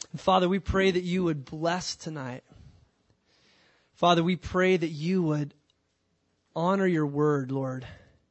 And Father, we pray that you would bless tonight. Father, we pray that you would honor your word, Lord.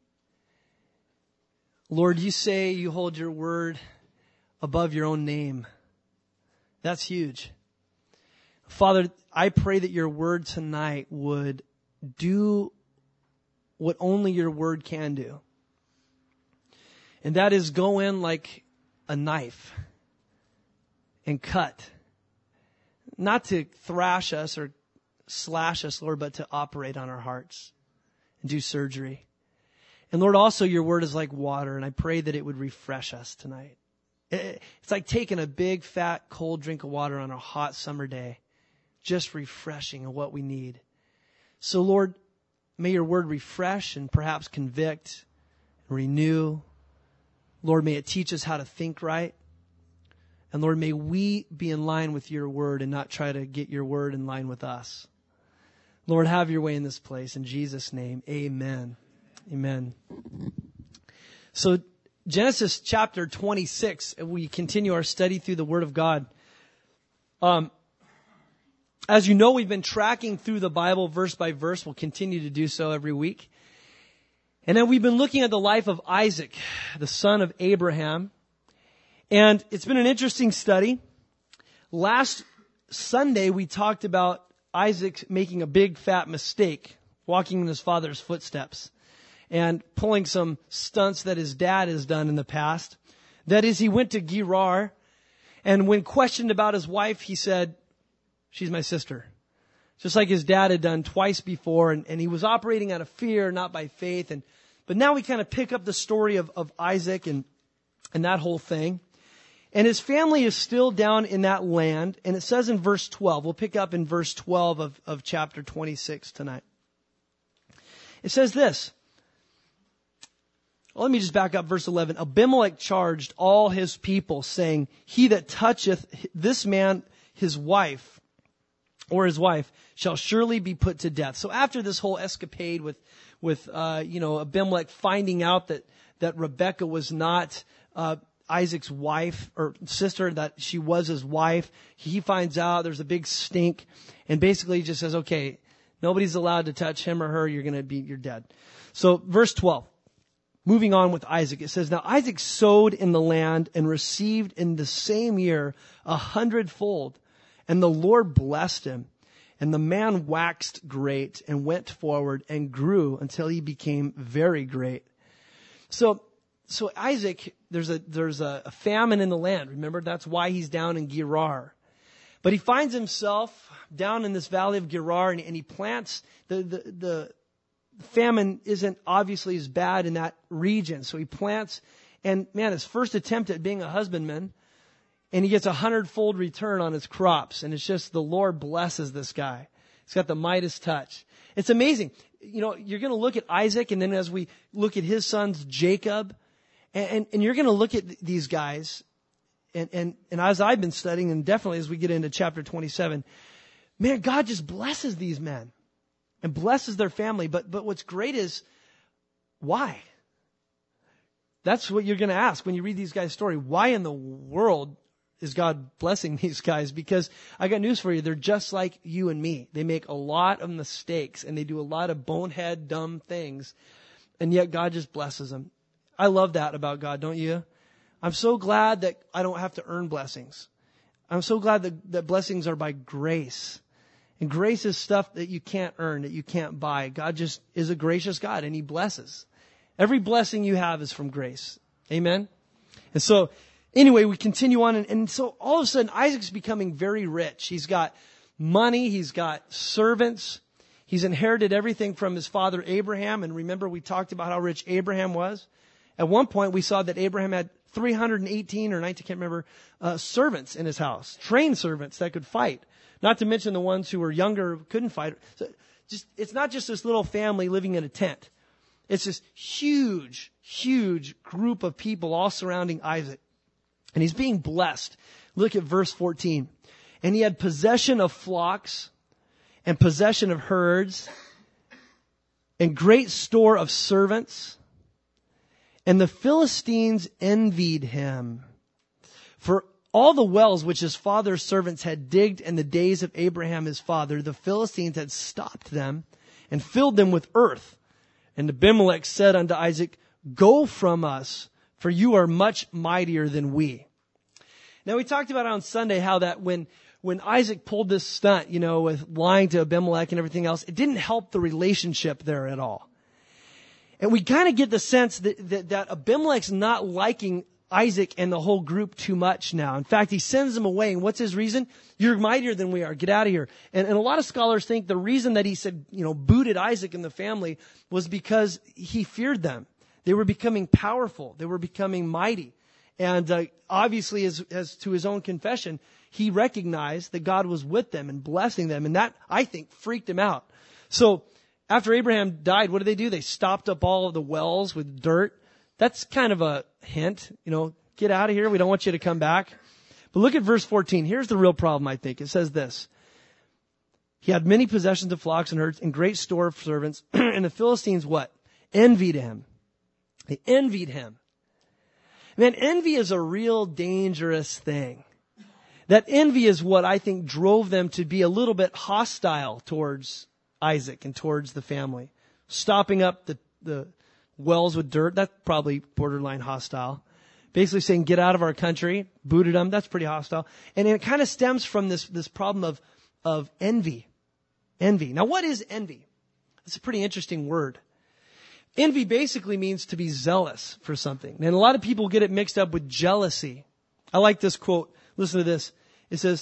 Lord, you say you hold your word above your own name. That's huge. Father, I pray that your word tonight would do what only your word can do. And that is go in like a knife and cut. Not to thrash us or slash us, Lord, but to operate on our hearts and do surgery. And Lord, also your word is like water, and I pray that it would refresh us tonight. It's like taking a big, fat, cold drink of water on a hot summer day. Just refreshing of what we need. So Lord, may your word refresh and perhaps convict, renew. Lord, may it teach us how to think right. And Lord, may we be in line with your word and not try to get your word in line with us. Lord, have your way in this place. In Jesus' name, amen. Amen. So Genesis chapter 26, we continue our study through the Word of God. As you know, we've been tracking through the Bible verse by verse. We'll continue to do so every week. And then we've been looking at the life of Isaac, the son of Abraham. And it's been an interesting study. Last Sunday, we talked about Isaac making a big fat mistake, walking in his father's footsteps and pulling some stunts that his dad has done in the past. That is, he went to Gerar, and when questioned about his wife, he said, "She's my sister." Just like his dad had done twice before, and he was operating out of fear, not by faith. But now we kind of pick up the story of Isaac and that whole thing. And his family is still down in that land, and it says in verse 12, we'll pick up in verse 12 of chapter 26 tonight. It says this. Well, let me just back up verse 11. Abimelech charged all his people, saying, "He that toucheth this man, his wife, shall surely be put to death." So after this whole escapade with Abimelech finding out that Rebekah was not Isaac's wife or sister, that she was his wife, he finds out there's a big stink, and basically he just says, "Okay, nobody's allowed to touch him or her. You're dead." So verse 12. Moving on with Isaac, it says, "Now Isaac sowed in the land and received in the same year 100-fold. And the Lord blessed him. And the man waxed great and went forward and grew until he became very great." So Isaac, there's a famine in the land. Remember, that's why he's down in Gerar. But he finds himself down in this valley of Gerar, and he plants the famine isn't obviously as bad in that region. So he plants, and man, his first attempt at being a husbandman, and he gets 100-fold return on his crops. And it's just the Lord blesses this guy. He's got the Midas touch. It's amazing. You know, you're going to look at Isaac, and then as we look at his sons, Jacob, and you're going to look at these guys, and as I've been studying, and definitely as we get into chapter 27, man, God just blesses these men and blesses their family. But what's great is, why? That's what you're going to ask when you read these guys' story. Why in the world is God blessing these guys? Because I got news for you. They're just like you and me. They make a lot of mistakes, and they do a lot of bonehead, dumb things. And yet God just blesses them. I love that about God, don't you? I'm so glad that I don't have to earn blessings. I'm so glad that blessings are by grace. And grace is stuff that you can't earn, that you can't buy. God just is a gracious God, and He blesses. Every blessing you have is from grace. Amen? And so, anyway, we continue on. And so all of a sudden, Isaac's becoming very rich. He's got money. He's got servants. He's inherited everything from his father Abraham. And remember, we talked about how rich Abraham was. At one point, we saw that Abraham had 318 or 19, can't remember, servants in his house. Trained servants that could fight. Not to mention the ones who were younger, couldn't fight. So it's not just this little family living in a tent. It's this huge, huge group of people all surrounding Isaac. And he's being blessed. Look at verse 14. "And he had possession of flocks and possession of herds and great store of servants. And the Philistines envied him. For all the wells which his father's servants had digged in the days of Abraham his father, the Philistines had stopped them and filled them with earth. And Abimelech said unto Isaac, go from us, for you are much mightier than we. Now, we talked about on Sunday how that when Isaac pulled this stunt, with lying to Abimelech and everything else, it didn't help the relationship there at all. And we kind of get the sense that Abimelech's not liking Isaac and the whole group too much now. In fact, he sends them away. And what's his reason? You're mightier than we are. Get out of here. And a lot of scholars think the reason that he said, booted Isaac and the family was because he feared them. They were becoming powerful. They were becoming mighty. And obviously, as to his own confession, he recognized that God was with them and blessing them. And that, I think, freaked him out. So after Abraham died, what did? They stopped up all of the wells with dirt. That's kind of a hint, get out of here. We don't want you to come back. But look at verse 14. Here's the real problem, I think. It says this. He had many possessions of flocks and herds and great store of servants. And the Philistines what? Envied him. They envied him. Man, envy is a real dangerous thing. That envy is what I think drove them to be a little bit hostile towards Isaac and towards the family. Stopping up the wells with dirt, that's probably borderline hostile. Basically saying, get out of our country, booted them, that's pretty hostile. And it kind of stems from this problem of envy. Envy. Now, what is envy? It's a pretty interesting word. Envy basically means to be zealous for something. And a lot of people get it mixed up with jealousy. I like this quote. Listen to this. It says,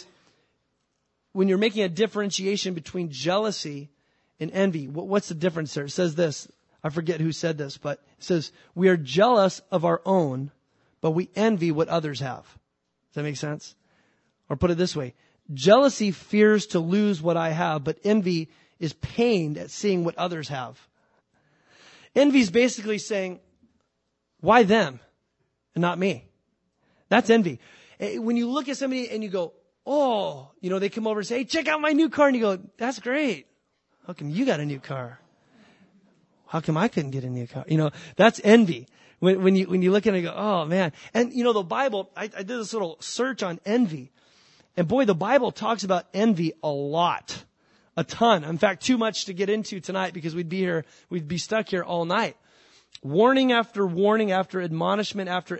when you're making a differentiation between jealousy and envy, what's the difference there? It says this. I forget who said this, but it says, we are jealous of our own, but we envy what others have. Does that make sense? Or put it this way. Jealousy fears to lose what I have, but envy is pained at seeing what others have. Envy is basically saying, why them and not me? That's envy. When you look at somebody and you go, oh, they come over and say, hey, check out my new car. And you go, that's great. How come you got a new car? How come I couldn't get a new car? That's envy. When you look at it and go, oh man. And the Bible, I did this little search on envy. And boy, the Bible talks about envy a lot. A ton. In fact, too much to get into tonight because we'd be stuck here all night. Warning after admonishment after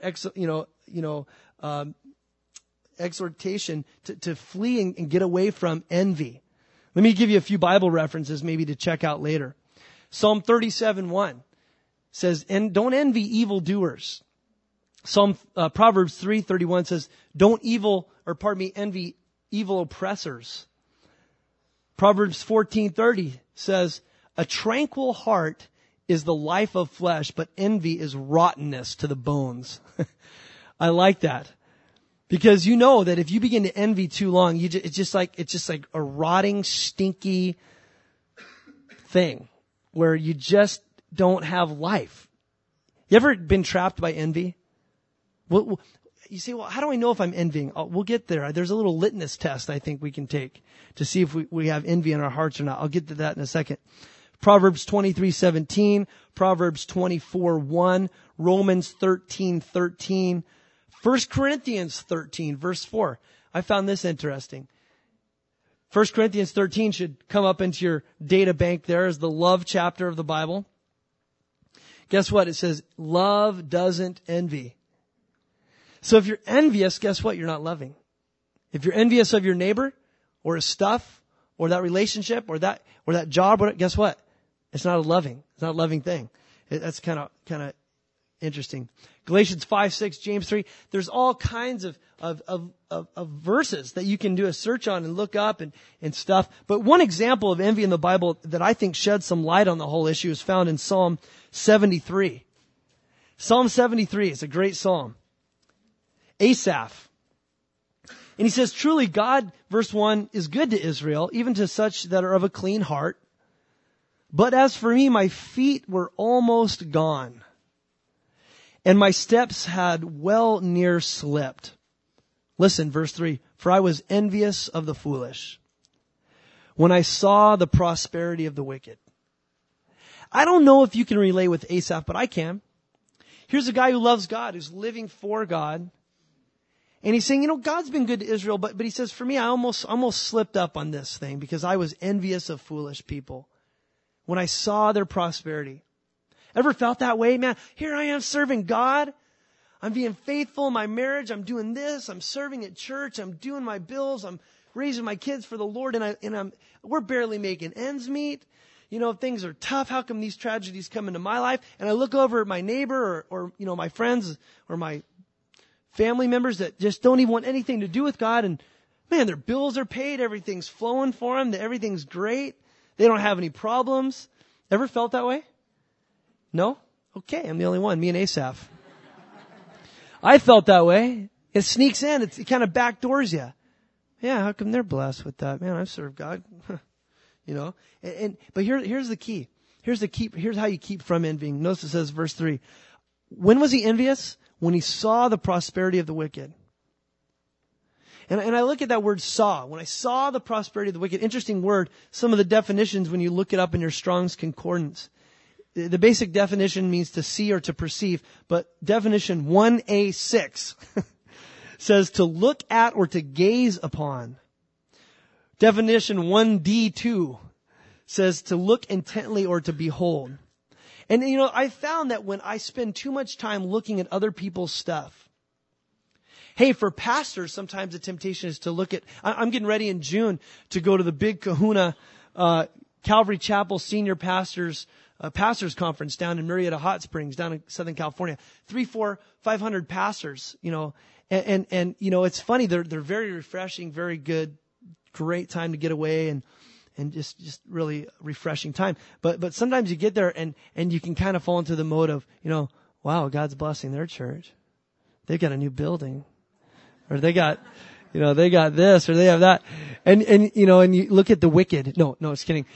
exhortation to flee and get away from envy. Let me give you a few Bible references maybe to check out later. Psalm 37:1 says, and don't envy evildoers. Proverbs 3:31 says, envy evil oppressors. Proverbs 14:30 says, a tranquil heart is the life of flesh, but envy is rottenness to the bones. I like that. Because that if you begin to envy too long, it's just like a rotting, stinky thing where you just don't have life. You ever been trapped by envy? Well, you say, well, how do I know if I'm envying? We'll get there. There's a little litmus test I think we can take to see if we have envy in our hearts or not. I'll get to that in a second. Proverbs 23:17, Proverbs 24:1, Romans 13:13, 1 Corinthians 13, verse 4. I found this interesting. 1 Corinthians 13 should come up into your data bank there as the love chapter of the Bible. Guess what? It says, love doesn't envy. So if you're envious, guess what? You're not loving. If you're envious of your neighbor or his stuff or that relationship or that job, guess what? It's not a loving thing. That's kind of interesting. Galatians 5:6, James 3. There's all kinds of verses that you can do a search on and look up and stuff. But one example of envy in the Bible that I think sheds some light on the whole issue is found in Psalm 73. Psalm 73 is a great psalm. Asaph. And he says, truly God, verse 1, is good to Israel, even to such that are of a clean heart. But as for me, my feet were almost gone, and my steps had well near slipped. Listen, verse 3, for I was envious of the foolish when I saw the prosperity of the wicked. I don't know if you can relate with Asaph, but I can. Here's a guy who loves God, who's living for God. And he's saying, God's been good to Israel, but he says, for me, I almost slipped up on this thing because I was envious of foolish people when I saw their prosperity. Ever felt that way, man? Here I am serving God. I'm being faithful in my marriage. I'm doing this. I'm serving at church. I'm doing my bills. I'm raising my kids for the Lord. And we're barely making ends meet. Things are tough. How come these tragedies come into my life? And I look over at my neighbor or my friends or my family members that just don't even want anything to do with God. And man, their bills are paid. Everything's flowing for them. Everything's great. They don't have any problems. Ever felt that way? No? Okay, I'm the only one, me and Asaph. I felt that way. It sneaks in. It kind of backdoors you. Yeah, how come they're blessed with that? Man, I've served God. But here's the key. Here's how you keep from envying. Notice it says, verse 3. When was he envious? When he saw the prosperity of the wicked. And I look at that word saw. When I saw the prosperity of the wicked, interesting word. Some of the definitions when you look it up in your Strong's Concordance. The basic definition means to see or to perceive, but definition 1A6 says to look at or to gaze upon. Definition 1D2 says to look intently or to behold. And I found that when I spend too much time looking at other people's stuff, hey, for pastors, sometimes the temptation is to look at, I'm getting ready in June to go to the big Kahuna, Calvary Chapel Senior Pastors Conference down in Murrieta Hot Springs, down in Southern California. 300, 500 pastors, and it's funny. They're very refreshing, very good, great time to get away and just really refreshing time. But sometimes you get there and you can kind of fall into the mode of, wow, God's blessing their church. They've got a new building, or they got this, or they have that. And you look at the wicked. No, just kidding.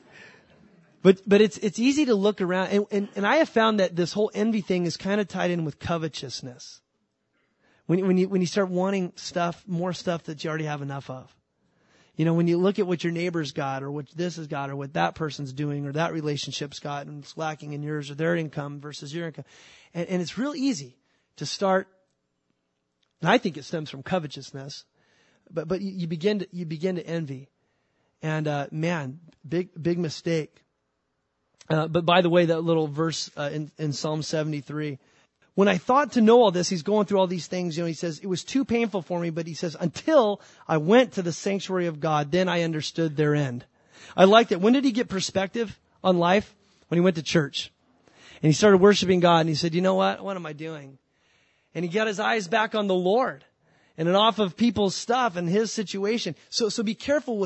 But it's easy to look around, and I have found that this whole envy thing is kind of tied in with covetousness. When you start wanting more stuff that you already have enough of. When you look at what your neighbor's got, or what this has got, or what that person's doing, or that relationship's got, and it's lacking in yours, or their income versus your income. And it's real easy to start, and I think it stems from covetousness, but you begin to envy. And man, big mistake. But by the way, that little verse in Psalm 73, when I thought to know all this, he's going through all these things, he says, it was too painful for me, but he says, until I went to the sanctuary of God, then I understood their end. I liked it. When did he get perspective on life? When he went to church. And he started worshiping God, and he said, you know what? What am I doing? And he got his eyes back on the Lord and off of people's stuff and his situation. So be careful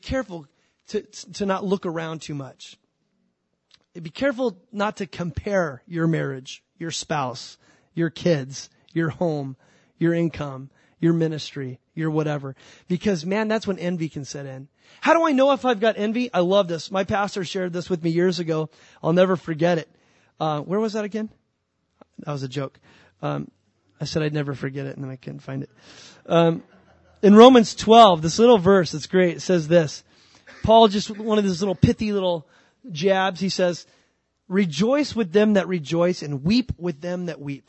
to not look around too much. Be careful not to compare your marriage, your spouse, your kids, your home, your income, your ministry, your whatever. Because, man, that's when envy can set in. How do I know if I've got envy? I love this. My pastor shared this with me years ago. I'll never forget it. Where was that again? That was a joke. I said I'd never forget it, and then I couldn't find it. In Romans 12, this little verse, it's great. It says this. Paul, just one of these little pithy little jabs, he says, rejoice with them that rejoice and weep with them that weep.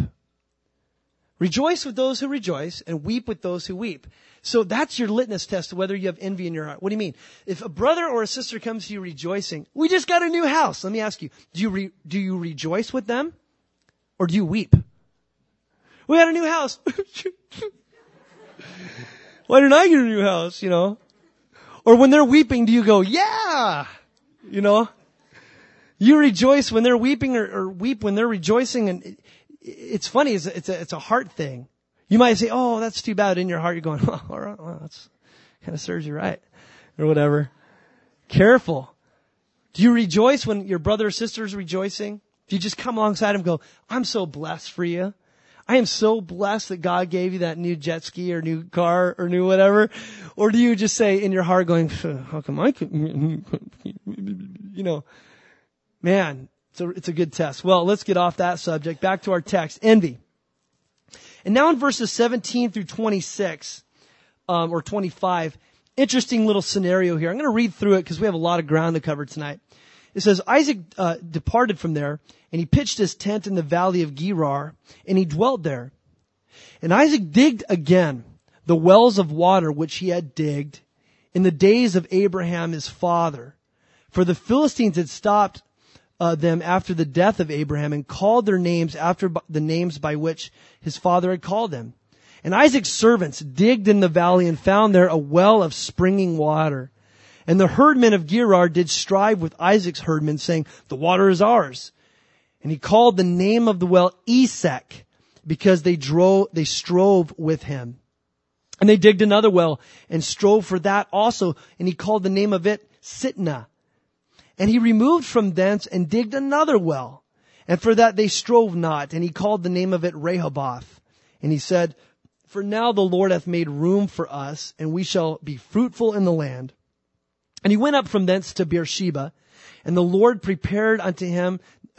Rejoice with those who rejoice and weep with those who weep. So that's your litmus test to whether you have envy in your heart. What do you mean? If a brother or a sister comes to you rejoicing, we just got a new house. Let me ask you, do you rejoice with them or do you weep? We got a new house. Why didn't I get a new house, Or when they're weeping, do you go, yeah, You rejoice when they're weeping or weep when they're rejoicing. And it's funny. It's a heart thing. You might say, oh, that's too bad. In your heart, you're going, oh, all right, well, that's kind of serves you right or whatever. Careful. Do you rejoice when your brother or sister is rejoicing? Do you just come alongside him and go, I'm so blessed for you. I am so blessed that God gave you that new jet ski or new car or new whatever. Or do you just say in your heart going, how come I couldn't, Man, it's a good test. Well, let's get off that subject. Back to our text, envy. And now in verses 17 through 26, or 25, interesting little scenario here. I'm going to read through it because we have a lot of ground to cover tonight. It says, Isaac departed from there, and he pitched his tent in the valley of Gerar, and he dwelt there. And Isaac digged again the wells of water which he had digged in the days of Abraham his father. For the Philistines had stopped them after the death of Abraham and called their names after the names by which his father had called them. And Isaac's servants digged in the valley and found there a well of springing water. And the herdmen of Gerar did strive with Isaac's herdmen, saying, the water is ours. And he called the name of the well Esek, because they strove with him. And they digged another well and strove for that also. And he called the name of it Sitnah. And he removed from thence and digged another well. And for that they strove not. And he called the name of it Rehoboth. And he said, for now the Lord hath made room for us, and we shall be fruitful in the land. And he went up from thence to Beersheba, and the Lord appeared unto him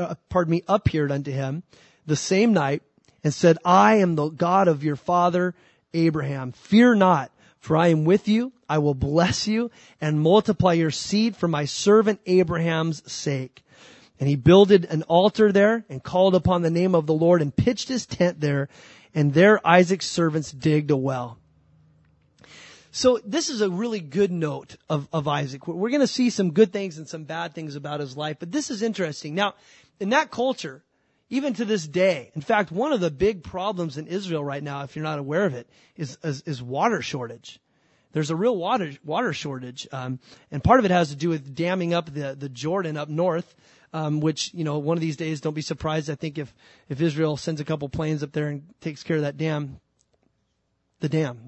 the same night, and said, I am the God of your father Abraham. Fear not, for I am with you. I will bless you and multiply your seed for my servant Abraham's sake. And he builded an altar there and called upon the name of the Lord and pitched his tent there. And there Isaac's servants digged a well. So this is a really good note of Isaac. We're going to see some good things and some bad things about his life, but this is interesting. Now, in that culture, even to this day, in fact, one of the big problems in Israel right now, if you're not aware of it, is water shortage. There's a real water shortage, and part of it has to do with damming up the Jordan up north, which, one of these days, don't be surprised. I think if Israel sends a couple planes up there and takes care of that the dam.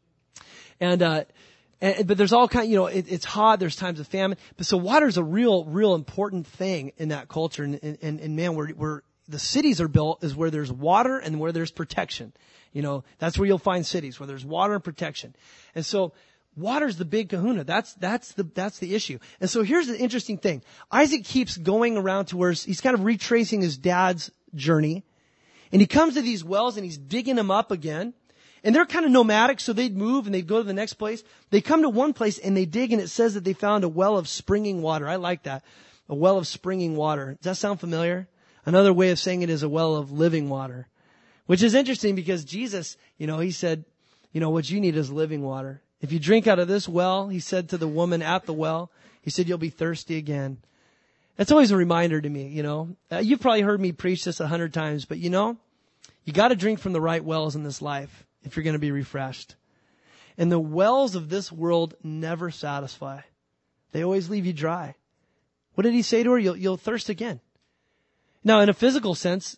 But there's all kind, it's hot. There's times of famine. But so water is a real important thing in that culture. And man, where the cities are built is where there's water and where there's protection. That's where you'll find cities, where there's water and protection. And so water's the big kahuna. That's the issue. And so here's the interesting thing. Isaac keeps going around to where he's kind of retracing his dad's journey. And he comes to these wells and he's digging them up again. And they're kind of nomadic, so they'd move and they'd go to the next place. They come to one place and they dig, and it says that they found a well of springing water. I like that. A well of springing water. Does that sound familiar? Another way of saying it is a well of living water. Which is interesting because Jesus, he said, what you need is living water. If you drink out of this well, he said to the woman at the well, he said, you'll be thirsty again. That's always a reminder to me, You've probably heard me preach this 100 times, but you got to drink from the right wells in this life if you're going to be refreshed. And the wells of this world never satisfy. They always leave you dry. What did he say to her? You'll thirst again. Now, in a physical sense,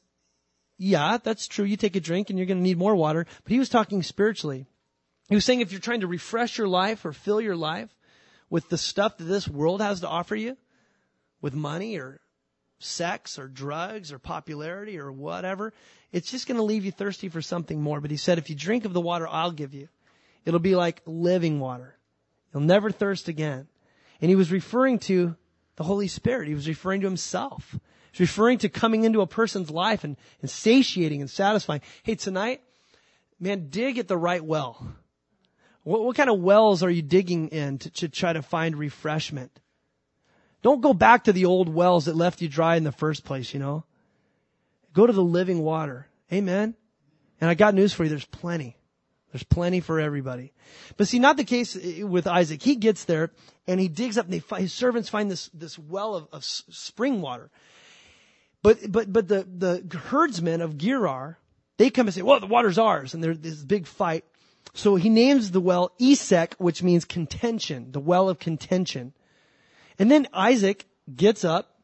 yeah, that's true. You take a drink and you're going to need more water. But he was talking spiritually. He was saying if you're trying to refresh your life or fill your life with the stuff that this world has to offer you, with money or sex or drugs or popularity or whatever, it's just going to leave you thirsty for something more. But he said, if you drink of the water I'll give you, it'll be like living water. You'll never thirst again. And he was referring to the Holy Spirit. He was referring to himself. He's referring to coming into a person's life and satiating and satisfying. Hey, tonight, man, dig at the right well. What kind of wells are you digging in to try to find refreshment? Don't go back to the old wells that left you dry in the first place, Go to the living water. Amen? And I got news for you. There's plenty. There's plenty for everybody. But see, not the case with Isaac. He gets there and he digs up and his servants find this well of spring water. But the herdsmen of Gerar, they come and say, well, the water's ours. And there's this big fight. So he names the well Esek, which means contention, the well of contention. And then Isaac gets up,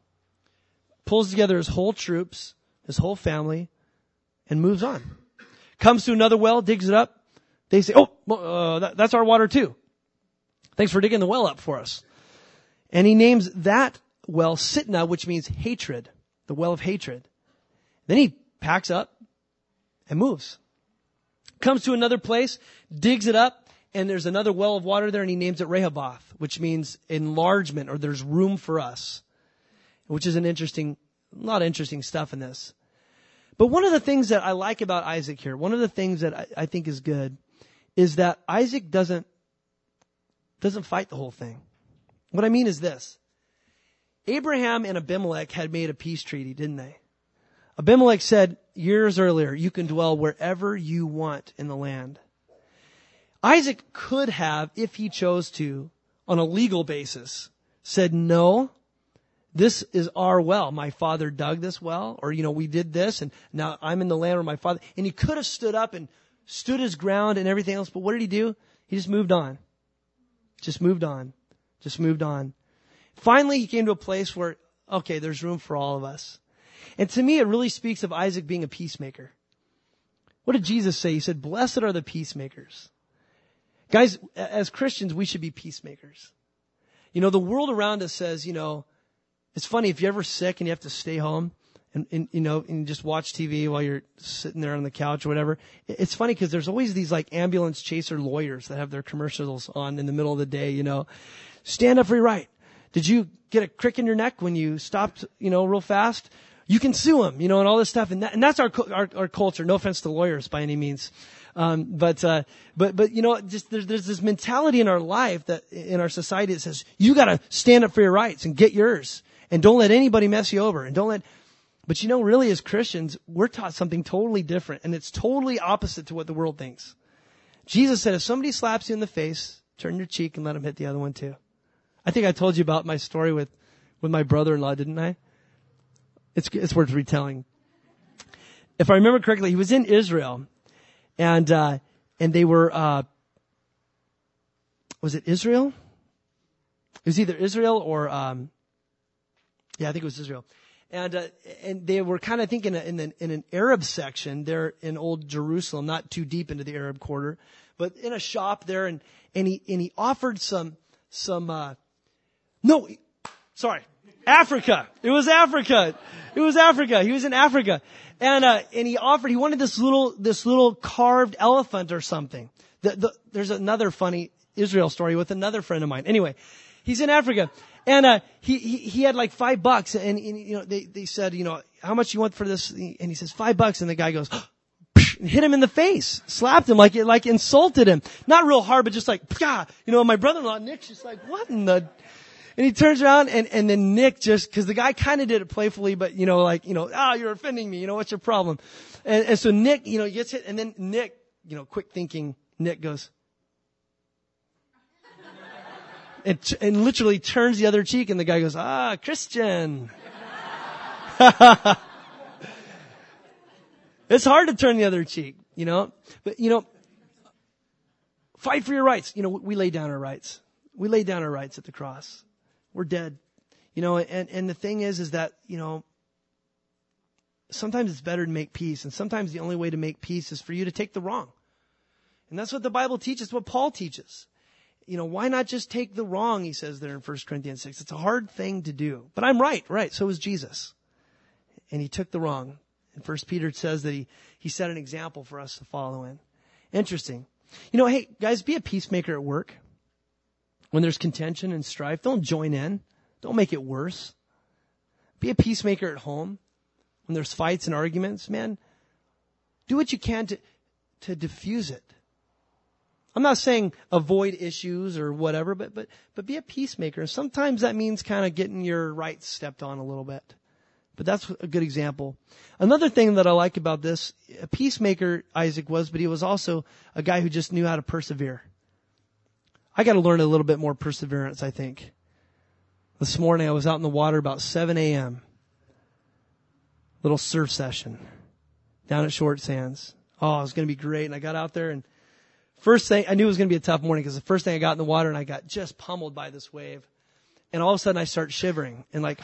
pulls together his whole troops, his whole family, and moves on. Comes to another well, digs it up. They say, that's our water too. Thanks for digging the well up for us. And he names that well Sitnah, which means hatred, the well of hatred. Then he packs up and moves. Comes to another place, digs it up, and there's another well of water there, and he names it Rehoboth, which means enlargement, or there's room for us, which is a lot of interesting stuff in this. But one of the things that I like about Isaac here, one of the things that I think is good, is that Isaac doesn't fight the whole thing. What I mean is this. Abraham and Abimelech had made a peace treaty, didn't they? Abimelech said years earlier, you can dwell wherever you want in the land. Isaac could have, if he chose to, on a legal basis, said, no, this is our well. My father dug this well, or, we did this, and now I'm in the land where my father, and he could have stood up and stood his ground and everything else, but what did he do? He just moved on. Just moved on. Finally, he came to a place where, okay, there's room for all of us. And to me, it really speaks of Isaac being a peacemaker. What did Jesus say? He said, blessed are the peacemakers. Guys, as Christians, we should be peacemakers. The world around us says, it's funny, if you're ever sick and you have to stay home and just watch TV while you're sitting there on the couch or whatever. It's funny because there's always these like ambulance chaser lawyers that have their commercials on in the middle of the day, Stand up for your right. Did you get a crick in your neck when you stopped, real fast? You can sue them, and all this stuff. And that's our culture. No offense to lawyers by any means. But just there's this mentality in our life that in our society that says, you gotta stand up for your rights and get yours. And don't let anybody mess you over. But really as Christians, we're taught something totally different. And it's totally opposite to what the world thinks. Jesus said, if somebody slaps you in the face, turn your cheek and let them hit the other one too. I think I told you about my story with my brother-in-law, didn't I? It's worth retelling. If I remember correctly, he was in Israel, and they were, was it Israel? It was either Israel or, I think it was Israel. And they were kind of thinking in an Arab section there in old Jerusalem, not too deep into the Arab quarter, but in a shop there, and he offered Africa. It was Africa. He was in Africa. And he wanted this little carved elephant or something. There's another funny Israel story with another friend of mine. Anyway, he's in Africa. And, he had like $5 and they said, how much you want for this? And he says $5. And the guy goes, and hit him in the face, slapped him like insulted him. Not real hard, but just like, yeah. My brother-in-law, Nick's just like, what in the, and he turns around and then Nick cause the guy kind of did it playfully, but you're offending me. What's your problem? And so Nick, gets hit, and then Nick, quick thinking, Nick goes, and literally turns the other cheek, and the guy goes, Christian. It's hard to turn the other cheek, but fight for your rights. We lay down our rights. We lay down our rights at the cross. We're dead, and the thing is that, sometimes it's better to make peace. And sometimes the only way to make peace is for you to take the wrong. And that's what the Bible teaches, what Paul teaches. Why not just take the wrong, he says there in 1 Corinthians 6. It's a hard thing to do. But I'm right. So was Jesus. And he took the wrong. And 1 Peter says that he set an example for us to follow in. Interesting. Hey, guys, be a peacemaker at work. When there's contention and strife, don't join in. Don't make it worse. Be a peacemaker at home. When there's fights and arguments, man, do what you can to diffuse it. I'm not saying avoid issues or whatever, but be a peacemaker. Sometimes that means kind of getting your rights stepped on a little bit. But that's a good example. Another thing that I like about this, a peacemaker Isaac was, but he was also a guy who just knew how to persevere. I got to learn a little bit more perseverance, I think. This morning I was out in the water about 7 a.m. Little surf session down at Short Sands. Oh, it was going to be great. And I got out there, and first thing, I knew it was going to be a tough morning because the first thing I got in the water and I got just pummeled by this wave. And all of a sudden I start shivering and like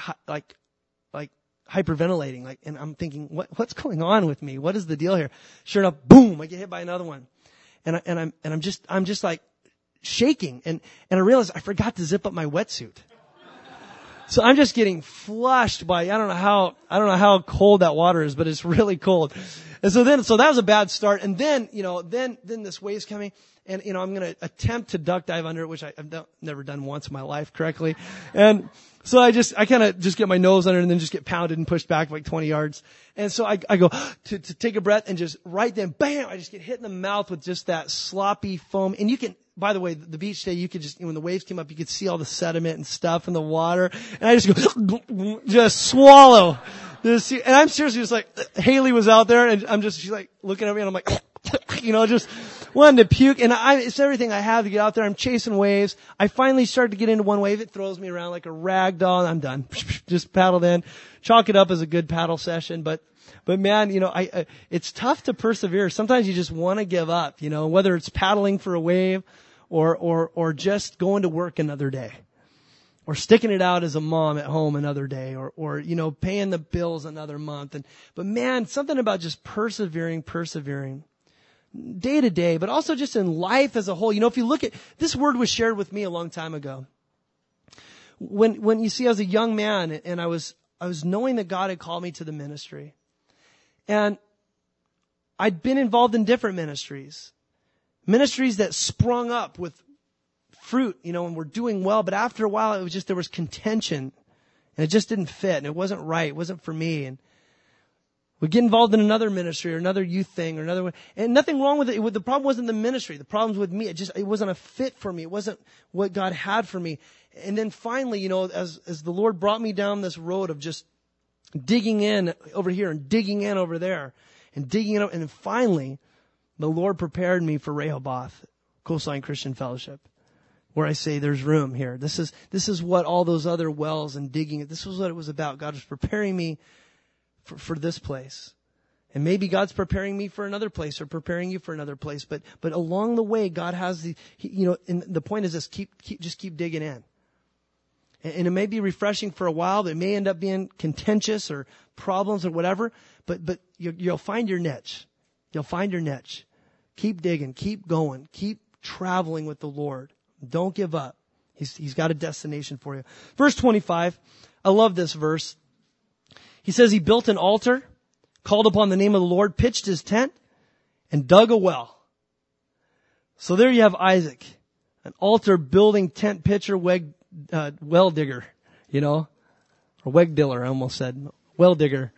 hyperventilating. And I'm thinking, what's going on with me? What is the deal here? Sure enough, boom, I get hit by another one. And I'm just like shaking. And I realized I forgot to zip up my wetsuit. So I'm just getting flushed by, I don't know how cold that water is, but it's really cold. And so that was a bad start. And then, then this wave's coming, and, I'm going to attempt to duck dive under it, which I've never done once in my life correctly. And so I kind of just get my nose under it and then just get pounded and pushed back like 20 yards. And so I go to take a breath, and just right then, bam, I just get hit in the mouth with just that sloppy foam. And you can, by the way, the beach day, you could just, when the waves came up, you could see all the sediment and stuff in the water. And I just go, just swallow And I'm seriously just like, Haley was out there and she's like looking at me and I'm like, just wanting to puke. And it's everything I have to get out there. I'm chasing waves. I finally started to get into one wave. It throws me around like a rag doll. I'm done. Just paddled in. Chalk it up as a good paddle session. But man, it's tough to persevere. Sometimes you just want to give up, whether it's paddling for a wave or just going to work another day. Or sticking it out as a mom at home another day, or paying the bills another month. But man, something about just persevering day to day, but also just in life as a whole. If you look at, this word was shared with me a long time ago. When you see, I was a young man and I was knowing that God had called me to the ministry. And I'd been involved in different ministries that sprung up with fruit, and we're doing well, but after a while it was just, there was contention and it just didn't fit and it wasn't right. It wasn't for me. And we'd get involved in another ministry or another youth thing or another way. And nothing wrong with it. The problem wasn't the ministry. The problem's with me. It wasn't a fit for me. It wasn't what God had for me. And then finally, as the Lord brought me down this road of just digging in over here and digging in over there and digging in, and then finally the Lord prepared me for Rehoboth, Coastline Christian Fellowship, where I say there's room here. This is what all those other wells and digging, this was what it was about. God was preparing me for this place. And maybe God's preparing me for another place or preparing you for another place. But along the way, God has and the point is this, just keep digging in. And it may be refreshing for a while, but it may end up being contentious or problems or whatever. But you'll find your niche. You'll find your niche. Keep digging, keep going, keep traveling with the Lord. Don't give up. He's got a destination for you. Verse 25. I love this verse. He says he built an altar, called upon the name of the Lord, pitched his tent, and dug a well. So there you have Isaac, an altar building tent pitcher, well digger, or weg diller, I almost said. Well digger.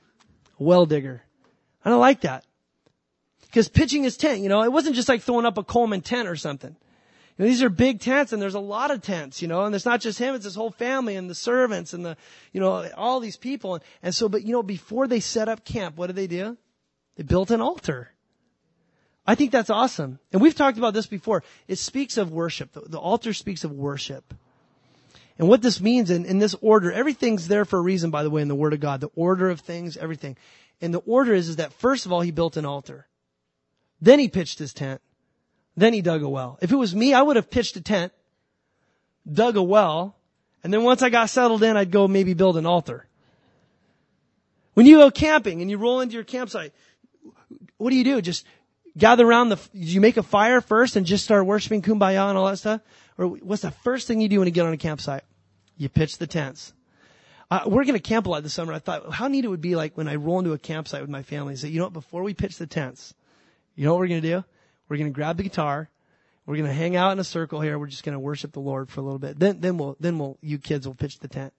I don't like that. Because pitching his tent, it wasn't just like throwing up a Coleman tent or something. These are big tents, and there's a lot of tents, and it's not just him, it's his whole family and the servants and all these people. And so, but before they set up camp, what did they do? They built an altar. I think that's awesome. And we've talked about this before. It speaks of worship. The altar speaks of worship. And what this means in this order, everything's there for a reason, by the way, in the Word of God. The order of things, everything. And the order is that first of all, he built an altar. Then he pitched his tent. Then he dug a well. If it was me, I would have pitched a tent, dug a well, and then once I got settled in, I'd go maybe build an altar. When you go camping and you roll into your campsite, what do? Just gather around you make a fire first and just start worshiping Kumbaya and all that stuff? Or what's the first thing you do when you get on a campsite? You pitch the tents. We're going to camp a lot this summer. I thought how neat it would be like when I roll into a campsite with my family and say, before we pitch the tents, you know what we're going to do? We're going to grab the guitar. We're going to hang out in a circle here. We're just going to worship the Lord for a little bit. Then you kids will pitch the tent,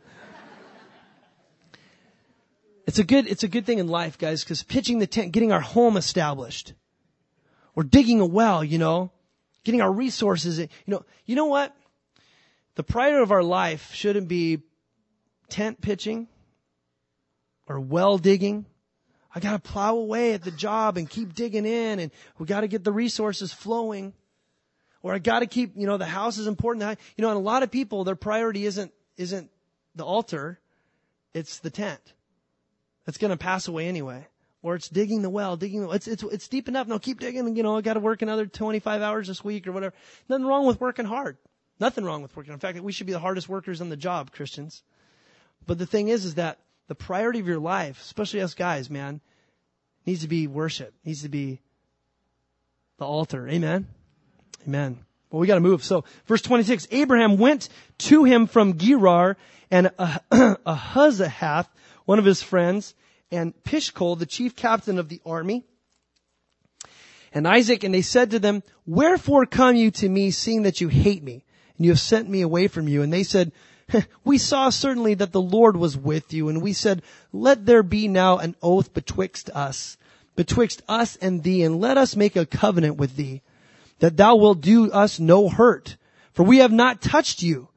It's a good thing in life, guys, because pitching the tent, getting our home established, or digging a well, getting our resources. You know what? The priority of our life shouldn't be tent pitching or well digging. I got to plow away at the job and keep digging in, and we got to get the resources flowing. Or I got to keep, the house is important. And a lot of people, their priority isn't the altar, it's the tent. That's going to pass away anyway. Or it's digging the well. It's deep enough. No, keep digging. I got to work another 25 hours this week or whatever. Nothing wrong with working hard. Nothing wrong with working. In fact, we should be the hardest workers on the job, Christians. But the thing is that the priority of your life, especially us guys, man, needs to be worship. Needs to be the altar. Amen? Amen. Well, we got to move. So, verse 26, Abraham went to him from Gerar, and Ahuzzahath, one of his friends, and Pishkol, the chief captain of the army, and Isaac, and they said to them, "Wherefore come you to me, seeing that you hate me, and you have sent me away from you?" And they said, "We saw certainly that the Lord was with you." And we said, "Let there be now an oath betwixt us and thee, and let us make a covenant with thee, that thou wilt do us no hurt. For we have not touched you,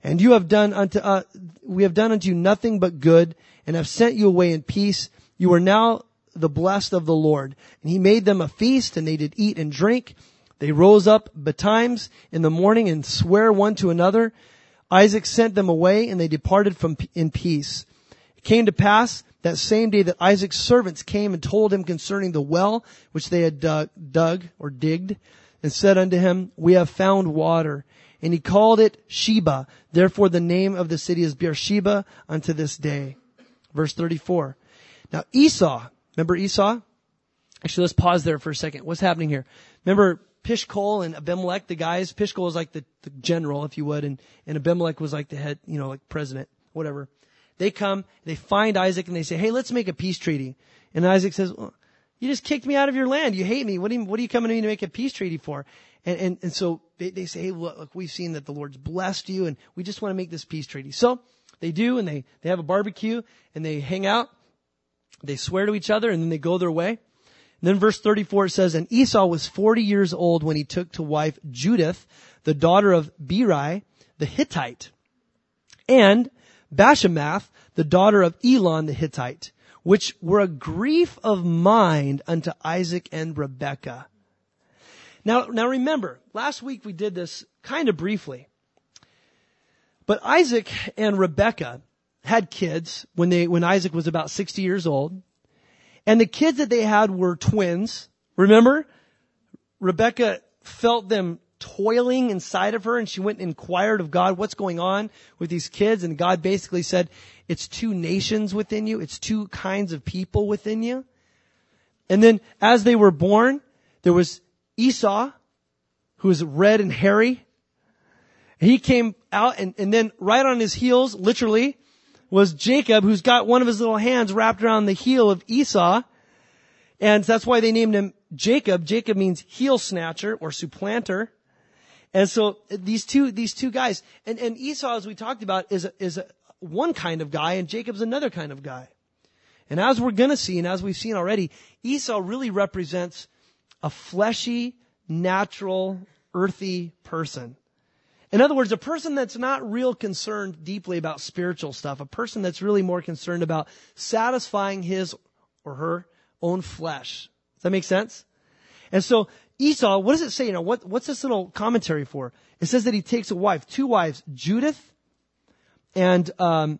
And we have done unto you nothing but good, and have sent you away in peace. You are now the blessed of the Lord. And he made them a feast, and they did eat and drink. They rose up betimes in the morning and sware one to another. Isaac sent them away, and they departed in peace. It came to pass that same day that Isaac's servants came and told him concerning the well which they had dug or digged, and said unto him, We have found water. And he called it Sheba. Therefore the name of the city is Beersheba unto this day. Verse 34. Now Esau, remember Esau? Actually, let's pause there for a second. What's happening here? Remember Pishkol and Abimelech, the guys? Pishkol was like the general, if you would, and Abimelech was like the head, like president, whatever. They come, they find Isaac, and they say, hey, let's make a peace treaty. And Isaac says, well, you just kicked me out of your land. You hate me. What are you coming to me to make a peace treaty for? And so they say, hey, look, we've seen that the Lord's blessed you, and we just want to make this peace treaty. So they do, and they have a barbecue, and they hang out. They swear to each other, and then they go their way. And then verse 34 says, And Esau was 40 years old when he took to wife Judith, the daughter of Beri, the Hittite, and Bashemath, the daughter of Elon the Hittite, which were a grief of mind unto Isaac and Rebekah. Now remember, last week we did this kind of briefly. But Isaac and Rebekah had kids when Isaac was about 60 years old. And the kids that they had were twins. Remember? Rebekah felt them toiling inside of her, and she went and inquired of God, what's going on with these kids? And God basically said, it's two nations within you. It's two kinds of people within you. And then as they were born, there was Esau, who was red and hairy. He came out, and then right on his heels, literally, was Jacob, who's got one of his little hands wrapped around the heel of Esau. And that's why they named him Jacob. Jacob means heel snatcher or supplanter. And so these two guys, and Esau, as we talked about, is one kind of guy, and Jacob's another kind of guy. And as we're going to see, and as we've seen already, Esau really represents a fleshy, natural, earthy person. In other words, a person that's not real concerned deeply about spiritual stuff, a person that's really more concerned about satisfying his or her own flesh. Does that make sense? And so Esau, what does it say? What's this little commentary for? It says that he takes a wife, two wives, Judith and what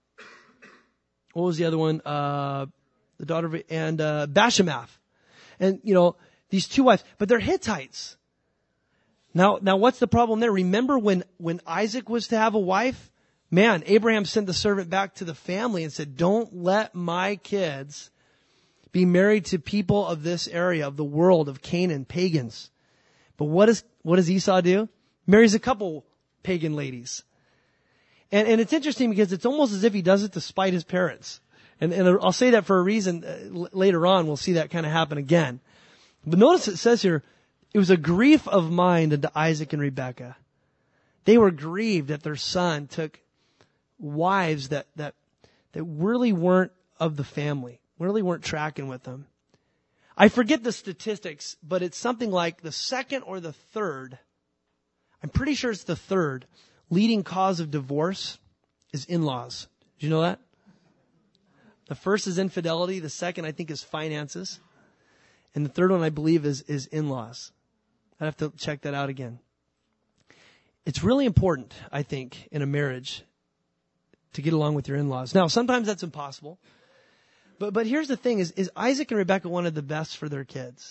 was the other one? The daughter of Bashemath. And these two wives, but they're Hittites. Now what's the problem there? Remember when Isaac was to have a wife? Man, Abraham sent the servant back to the family and said, don't let my kids be married to people of this area, of the world, of Canaan, pagans. But what does Esau do? Marries a couple pagan ladies. And it's interesting because it's almost as if he does it to spite his parents. And I'll say that for a reason. Later on, we'll see that kind of happen again. But notice it says here, it was a grief of mind unto Isaac and Rebekah. They were grieved that their son took wives that really weren't of the family, really weren't tracking with them. I forget the statistics, but it's something like the second or the third, I'm pretty sure it's the third, leading cause of divorce is in-laws. Did you know that? The first is infidelity. The second, I think, is finances. And the third one, I believe, is in-laws. I'd have to check that out again. It's really important, I think, in a marriage to get along with your in-laws. Now, sometimes that's impossible. But here's the thing is Isaac and Rebekah wanted the best for their kids.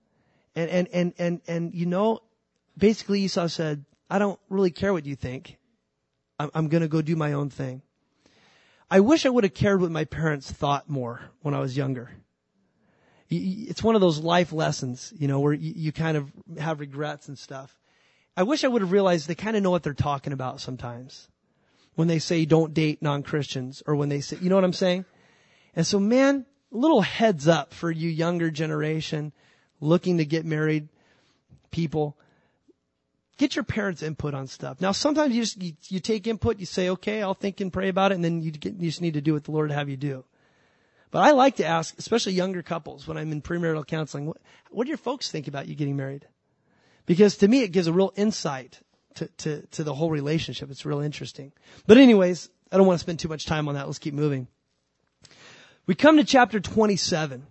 And basically Esau said, I don't really care what you think. I'm going to go do my own thing. I wish I would have cared what my parents thought more when I was younger. It's one of those life lessons, where you kind of have regrets and stuff. I wish I would have realized they kind of know what they're talking about sometimes when they say don't date non-Christians, or when they say, you know what I'm saying? And so, man, a little heads up for you younger generation looking to get married people. Get your parents' input on stuff. Now, sometimes you take input, you say, okay, I'll think and pray about it, and then you just need to do what the Lord would have you do. But I like to ask, especially younger couples, when I'm in premarital counseling, what do your folks think about you getting married? Because to me, it gives a real insight to the whole relationship. It's real interesting. But anyways, I don't want to spend too much time on that. Let's keep moving. We come to chapter 27.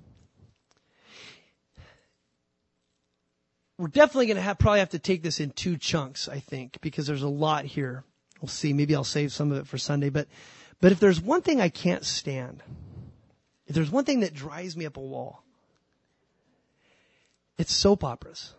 We're definitely going to probably have to take this in two chunks, I think, because there's a lot here. We'll see. Maybe I'll save some of it for Sunday. But if there's one thing I can't stand, if there's one thing that drives me up a wall, it's soap operas.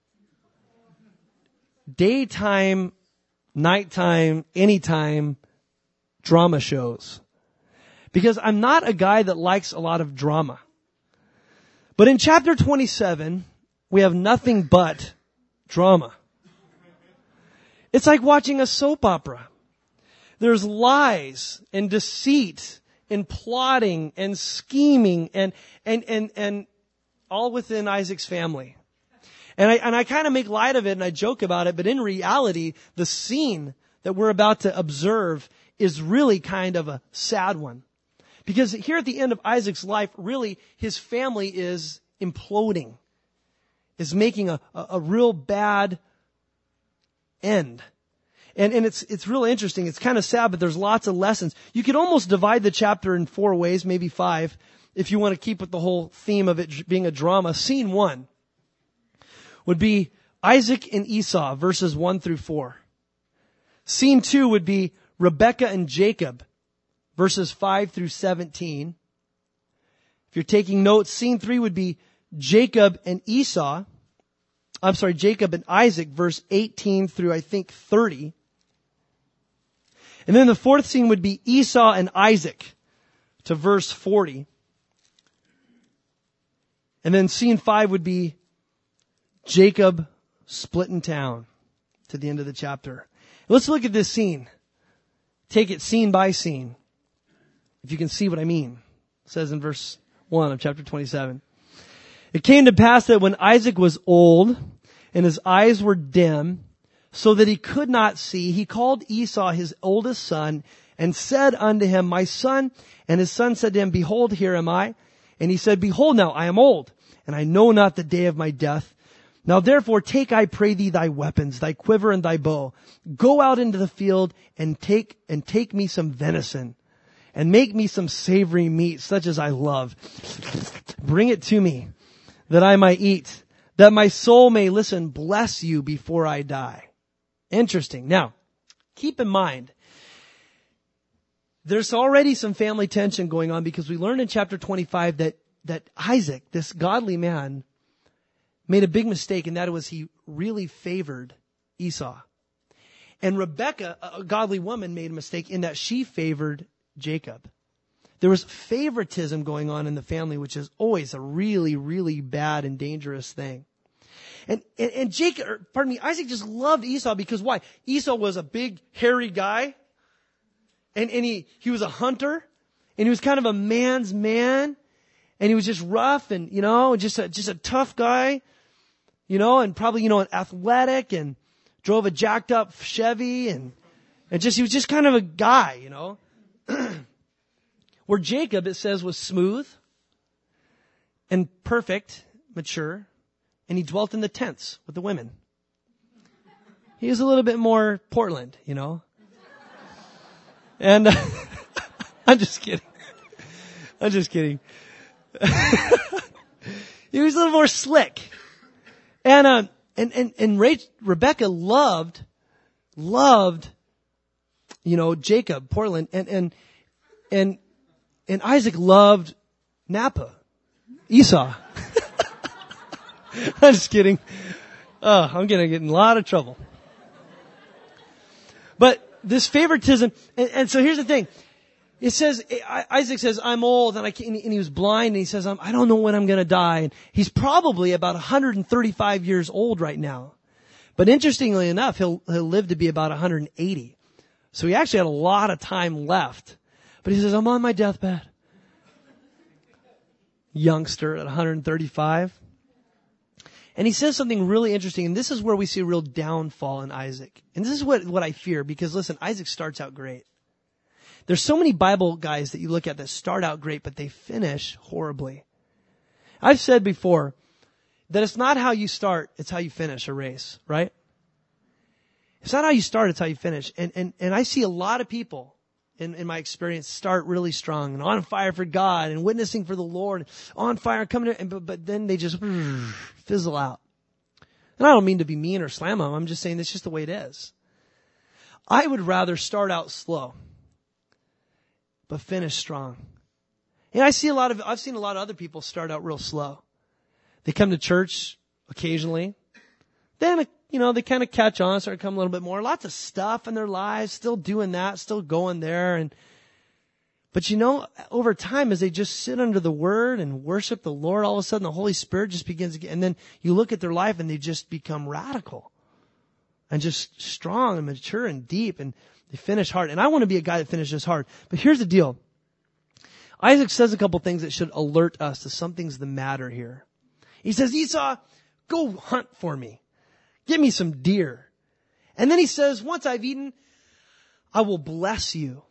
Daytime, nighttime, anytime drama shows. Because I'm not a guy that likes a lot of drama. But in chapter 27, we have nothing but drama. It's like watching a soap opera. There's lies and deceit and plotting and scheming and all within Isaac's family. And I kind of make light of it and I joke about it, but in reality, the scene that we're about to observe is really kind of a sad one. Because here at the end of Isaac's life, really, his family is imploding, is making a real bad end. And it's really interesting. It's kind of sad, but there's lots of lessons. You could almost divide the chapter in 4 ways, maybe 5, if you want to keep with the whole theme of it being a drama. Scene 1 would be Isaac and Esau, verses 1 through 4. Scene 2 would be Rebekah and Jacob, verses 5 through 17. If you're taking notes, scene 3 would be Jacob and Isaac, verse 18 through, I think, 30. And then the fourth scene would be Esau and Isaac to verse 40. And then scene 5 would be Jacob split in town to the end of the chapter. Let's look at this scene. Take it scene by scene. If you can see what I mean. It says in verse 1 of chapter 27. It came to pass that when Isaac was old and his eyes were dim, so that he could not see, he called Esau his oldest son and said unto him, My son. And his son said to him, Behold, here am I. And he said, Behold now, I am old, and I know not the day of my death. Now therefore take, I pray thee, thy weapons, thy quiver and thy bow. Go out into the field and take me some venison and make me some savory meat, such as I love. Bring it to me, that I might eat, that my soul may, listen, bless you before I die. Interesting. Now, keep in mind, there's already some family tension going on because we learned in chapter 25 that Isaac, this godly man, made a big mistake, and that was he really favored Esau. And Rebekah, a godly woman, made a mistake in that she favored Jacob. There was favoritism going on in the family, which is always a really, really bad and dangerous thing. And Isaac just loved Esau because why? Esau was a big, hairy guy. And he was a hunter. And he was kind of a man's man. And he was just rough and, just a tough guy. And probably, athletic and drove a jacked up Chevy and he was just kind of a guy, Where Jacob, it says, was smooth and perfect, mature, and he dwelt in the tents with the women. He was a little bit more Portland, And I'm just kidding. He was a little more slick. And Rebekah loved, Jacob, Portland, and Isaac loved Napa, Esau. I'm just kidding. I'm going to get in a lot of trouble. But this favoritism, and so here's the thing. It says, Isaac says, I'm old, and he was blind, and he says, I don't know when I'm going to die. And he's probably about 135 years old right now. But interestingly enough, he'll live to be about 180. So he actually had a lot of time left. But he says, I'm on my deathbed. Youngster at 135. And he says something really interesting, and this is where we see a real downfall in Isaac. And this is what I fear, because listen, Isaac starts out great. There's so many Bible guys that you look at that start out great, but they finish horribly. I've said before that it's not how you start, it's how you finish a race, right? It's not how you start, it's how you finish. And I see a lot of people in my experience start really strong and on fire for God and witnessing for the Lord, on fire, coming to, but then they just fizzle out. And I don't mean to be mean or slam them. I'm just saying that's just the way it is. I would rather start out slow, but finish strong. And I've seen a lot of other people start out real slow. They come to church occasionally. Then, they kind of catch on, start coming a little bit more. Lots of stuff in their lives, still doing that, still going there. But over time, as they just sit under the Word and worship the Lord, all of a sudden the Holy Spirit just begins to and then you look at their life and they just become radical and just strong and mature and deep, and they finish hard. And I want to be a guy that finishes hard. But here's the deal. Isaac says a couple things that should alert us to something's the matter here. He says, Esau, go hunt for me. Give me some deer. And then he says, once I've eaten, I will bless you.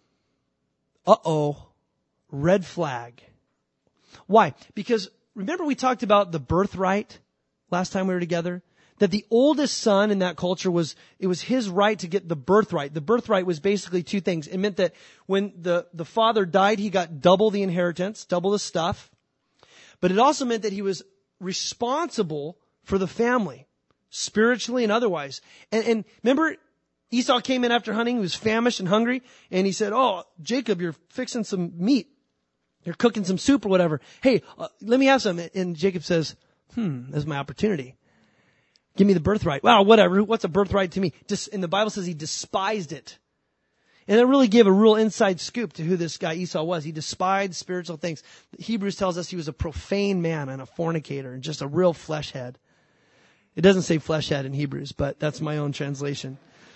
Uh-oh. Red flag. Why? Because remember we talked about the birthright last time we were together? That the oldest son in that culture was his right to get the birthright. The birthright was basically two things. It meant that when the father died, he got double the inheritance, double the stuff. But it also meant that he was responsible for the family, spiritually and otherwise. And remember, Esau came in after hunting. He was famished and hungry. And he said, oh, Jacob, you're fixing some meat. You're cooking some soup or whatever. Hey, let me have some. And Jacob says, this is my opportunity. Give me the birthright. Wow, whatever. What's a birthright to me? And the Bible says he despised it. And it really gave a real inside scoop to who this guy Esau was. He despised spiritual things. Hebrews tells us he was a profane man and a fornicator and just a real flesh head. It doesn't say flesh head in Hebrews, but that's my own translation.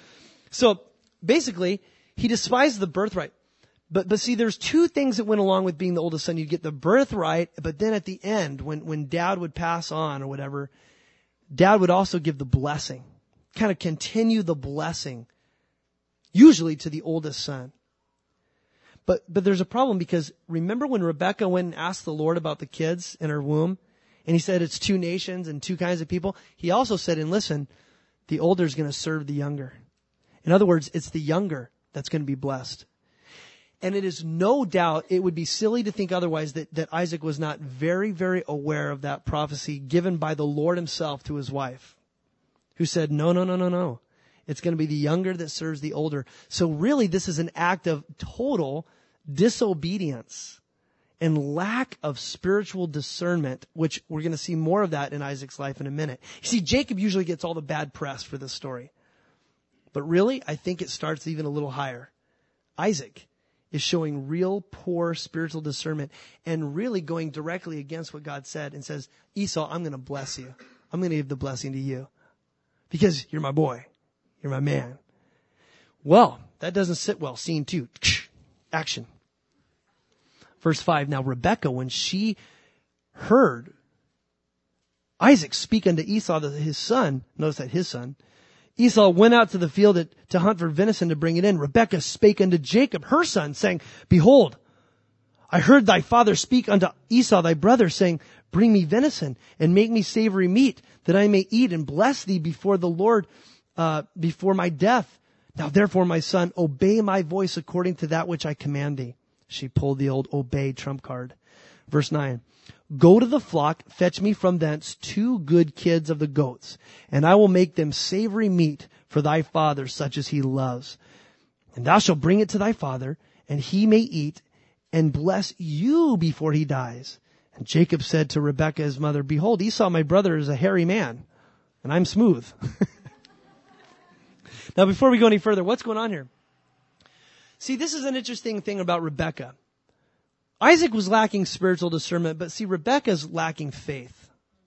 So basically, he despised the birthright. But see, there's two things that went along with being the oldest son. You'd get the birthright, but then at the end, when dad would pass on or whatever, dad would also give the blessing, kind of continue the blessing, usually to the oldest son. But there's a problem, because remember when Rebekah went and asked the Lord about the kids in her womb, and he said it's two nations and two kinds of people? He also said, and listen, the older is going to serve the younger. In other words, it's the younger that's going to be blessed. And it is no doubt, it would be silly to think otherwise, that Isaac was not very, very aware of that prophecy given by the Lord himself to his wife, who said, no. It's going to be the younger that serves the older. So really, this is an act of total disobedience and lack of spiritual discernment, which we're going to see more of that in Isaac's life in a minute. You see, Jacob usually gets all the bad press for this story. But really, I think it starts even a little higher. Isaac is showing real poor spiritual discernment and really going directly against what God said and says, Esau, I'm going to bless you. I'm going to give the blessing to you because you're my boy. You're my man. Well, that doesn't sit well. Scene 2. Action. Verse 5. Now Rebekah, when she heard Isaac speak unto Esau, his son, notice that his son, Esau went out to the field to hunt for venison to bring it in. Rebekah spake unto Jacob, her son, saying, Behold, I heard thy father speak unto Esau thy brother, saying, Bring me venison, and make me savory meat, that I may eat and bless thee before the Lord, before my death. Now therefore, my son, obey my voice according to that which I command thee. She pulled the old obey trump card. Verse 9. Go to the flock, fetch me from thence 2 good kids of the goats, and I will make them savory meat for thy father, such as he loves. And thou shalt bring it to thy father, and he may eat and bless you before he dies. And Jacob said to Rebekah his mother, Behold, Esau my brother is a hairy man, and I'm smooth. Now before we go any further, what's going on here? See, this is an interesting thing about Rebekah. Isaac was lacking spiritual discernment, but see, Rebekah's lacking faith.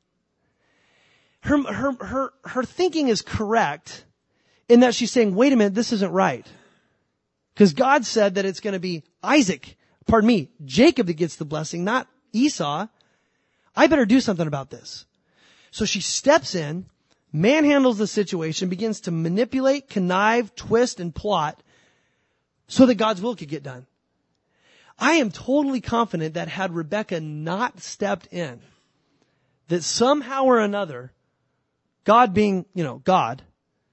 Her thinking is correct in that she's saying, wait a minute, this isn't right. Because God said that it's going to be Jacob that gets the blessing, not Esau. I better do something about this. So she steps in, manhandles the situation, begins to manipulate, connive, twist, and plot so that God's will could get done. I am totally confident that had Rebekah not stepped in, that somehow or another, God being, God,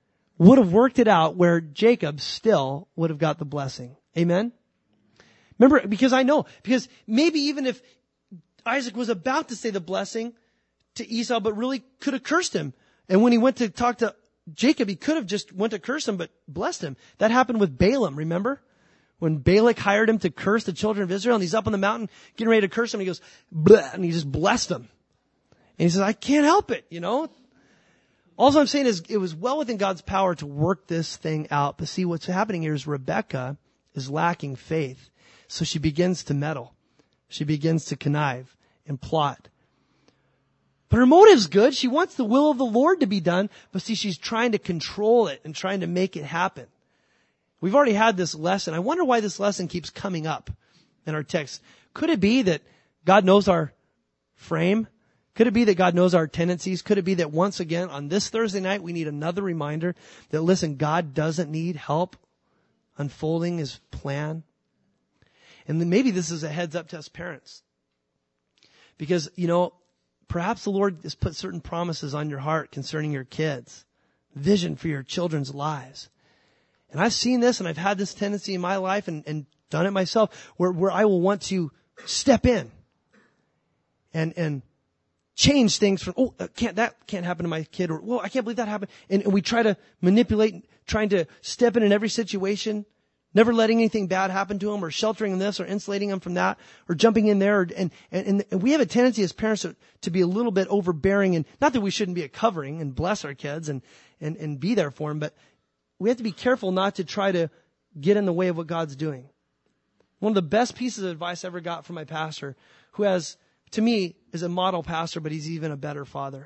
would have worked it out where Jacob still would have got the blessing. Amen? Remember, because maybe even if Isaac was about to say the blessing to Esau, but really could have cursed him. And when he went to talk to Jacob, he could have just went to curse him, but blessed him. That happened with Balaam, remember? When Balak hired him to curse the children of Israel, and he's up on the mountain getting ready to curse them, he goes, bleh, and he just blessed them. And he says, I can't help it, All I'm saying is it was well within God's power to work this thing out. But see, what's happening here is Rebekah is lacking faith. So she begins to meddle. She begins to connive and plot. But her motive's good. She wants the will of the Lord to be done. But see, she's trying to control it and trying to make it happen. We've already had this lesson. I wonder why this lesson keeps coming up in our text. Could it be that God knows our frame? Could it be that God knows our tendencies? Could it be that once again on this Thursday night we need another reminder that, listen, God doesn't need help unfolding His plan? And then maybe this is a heads up to us parents. Because, perhaps the Lord has put certain promises on your heart concerning your kids, vision for your children's lives. And I've seen this and I've had this tendency in my life and done it myself where I will want to step in and change things from, that can't happen to my kid, or, I can't believe that happened. And we try to manipulate, trying to step in every situation, never letting anything bad happen to them, or sheltering this, or insulating them from that, or jumping in there. And we have a tendency as parents to be a little bit overbearing, and not that we shouldn't be a covering and bless our kids and be there for them, but we have to be careful not to try to get in the way of what God's doing. One of the best pieces of advice I ever got from my pastor, who has, to me, is a model pastor, but he's even a better father,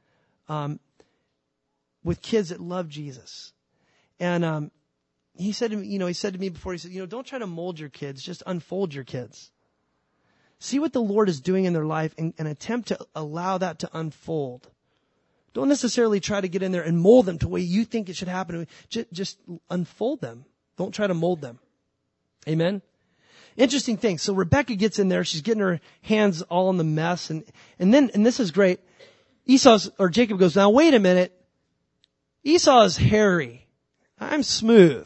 with kids that love Jesus. And he said to me before, he said, don't try to mold your kids, just unfold your kids. See what the Lord is doing in their life and attempt to allow that to unfold. Don't necessarily try to get in there and mold them to the way you think it should happen. Just unfold them. Don't try to mold them. Amen? Interesting thing. So Rebekah gets in there. She's getting her hands all in the mess. And this is great. Jacob goes, now wait a minute. Esau is hairy. I'm smooth.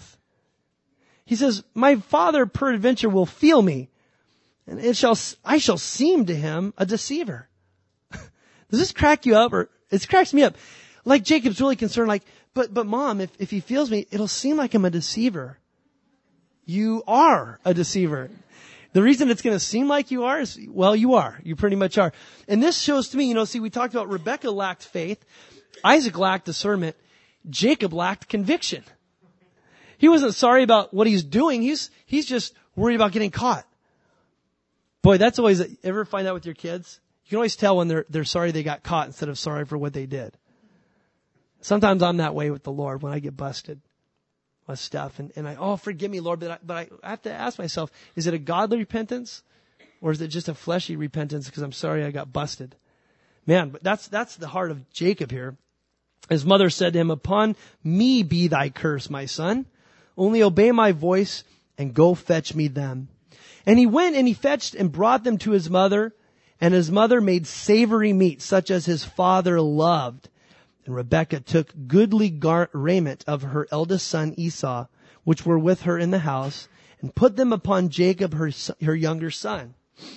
He says, my father peradventure will feel me, and I shall seem to him a deceiver. Does this crack you up? Or it cracks me up. Like Jacob's really concerned, but mom, if he feels me, it'll seem like I'm a deceiver. You are a deceiver. The reason it's going to seem like you are is, you are. You pretty much are. And this shows to me, we talked about Rebekah lacked faith. Isaac lacked discernment. Jacob lacked conviction. He wasn't sorry about what he's doing. He's just worried about getting caught. Boy, that's always, ever find that with your kids? You can always tell when they're sorry they got caught instead of sorry for what they did. Sometimes I'm that way with the Lord when I get busted with stuff. And I, forgive me, Lord, but I have to ask myself, is it a godly repentance or is it just a fleshy repentance because I'm sorry I got busted? Man, but that's the heart of Jacob here. His mother said to him, upon me be thy curse, my son. Only obey my voice and go fetch me them. And he went and he fetched and brought them to his mother. And his mother made savory meat, such as his father loved. And Rebekah took goodly raiment of her eldest son Esau, which were with her in the house, and put them upon Jacob, her younger son.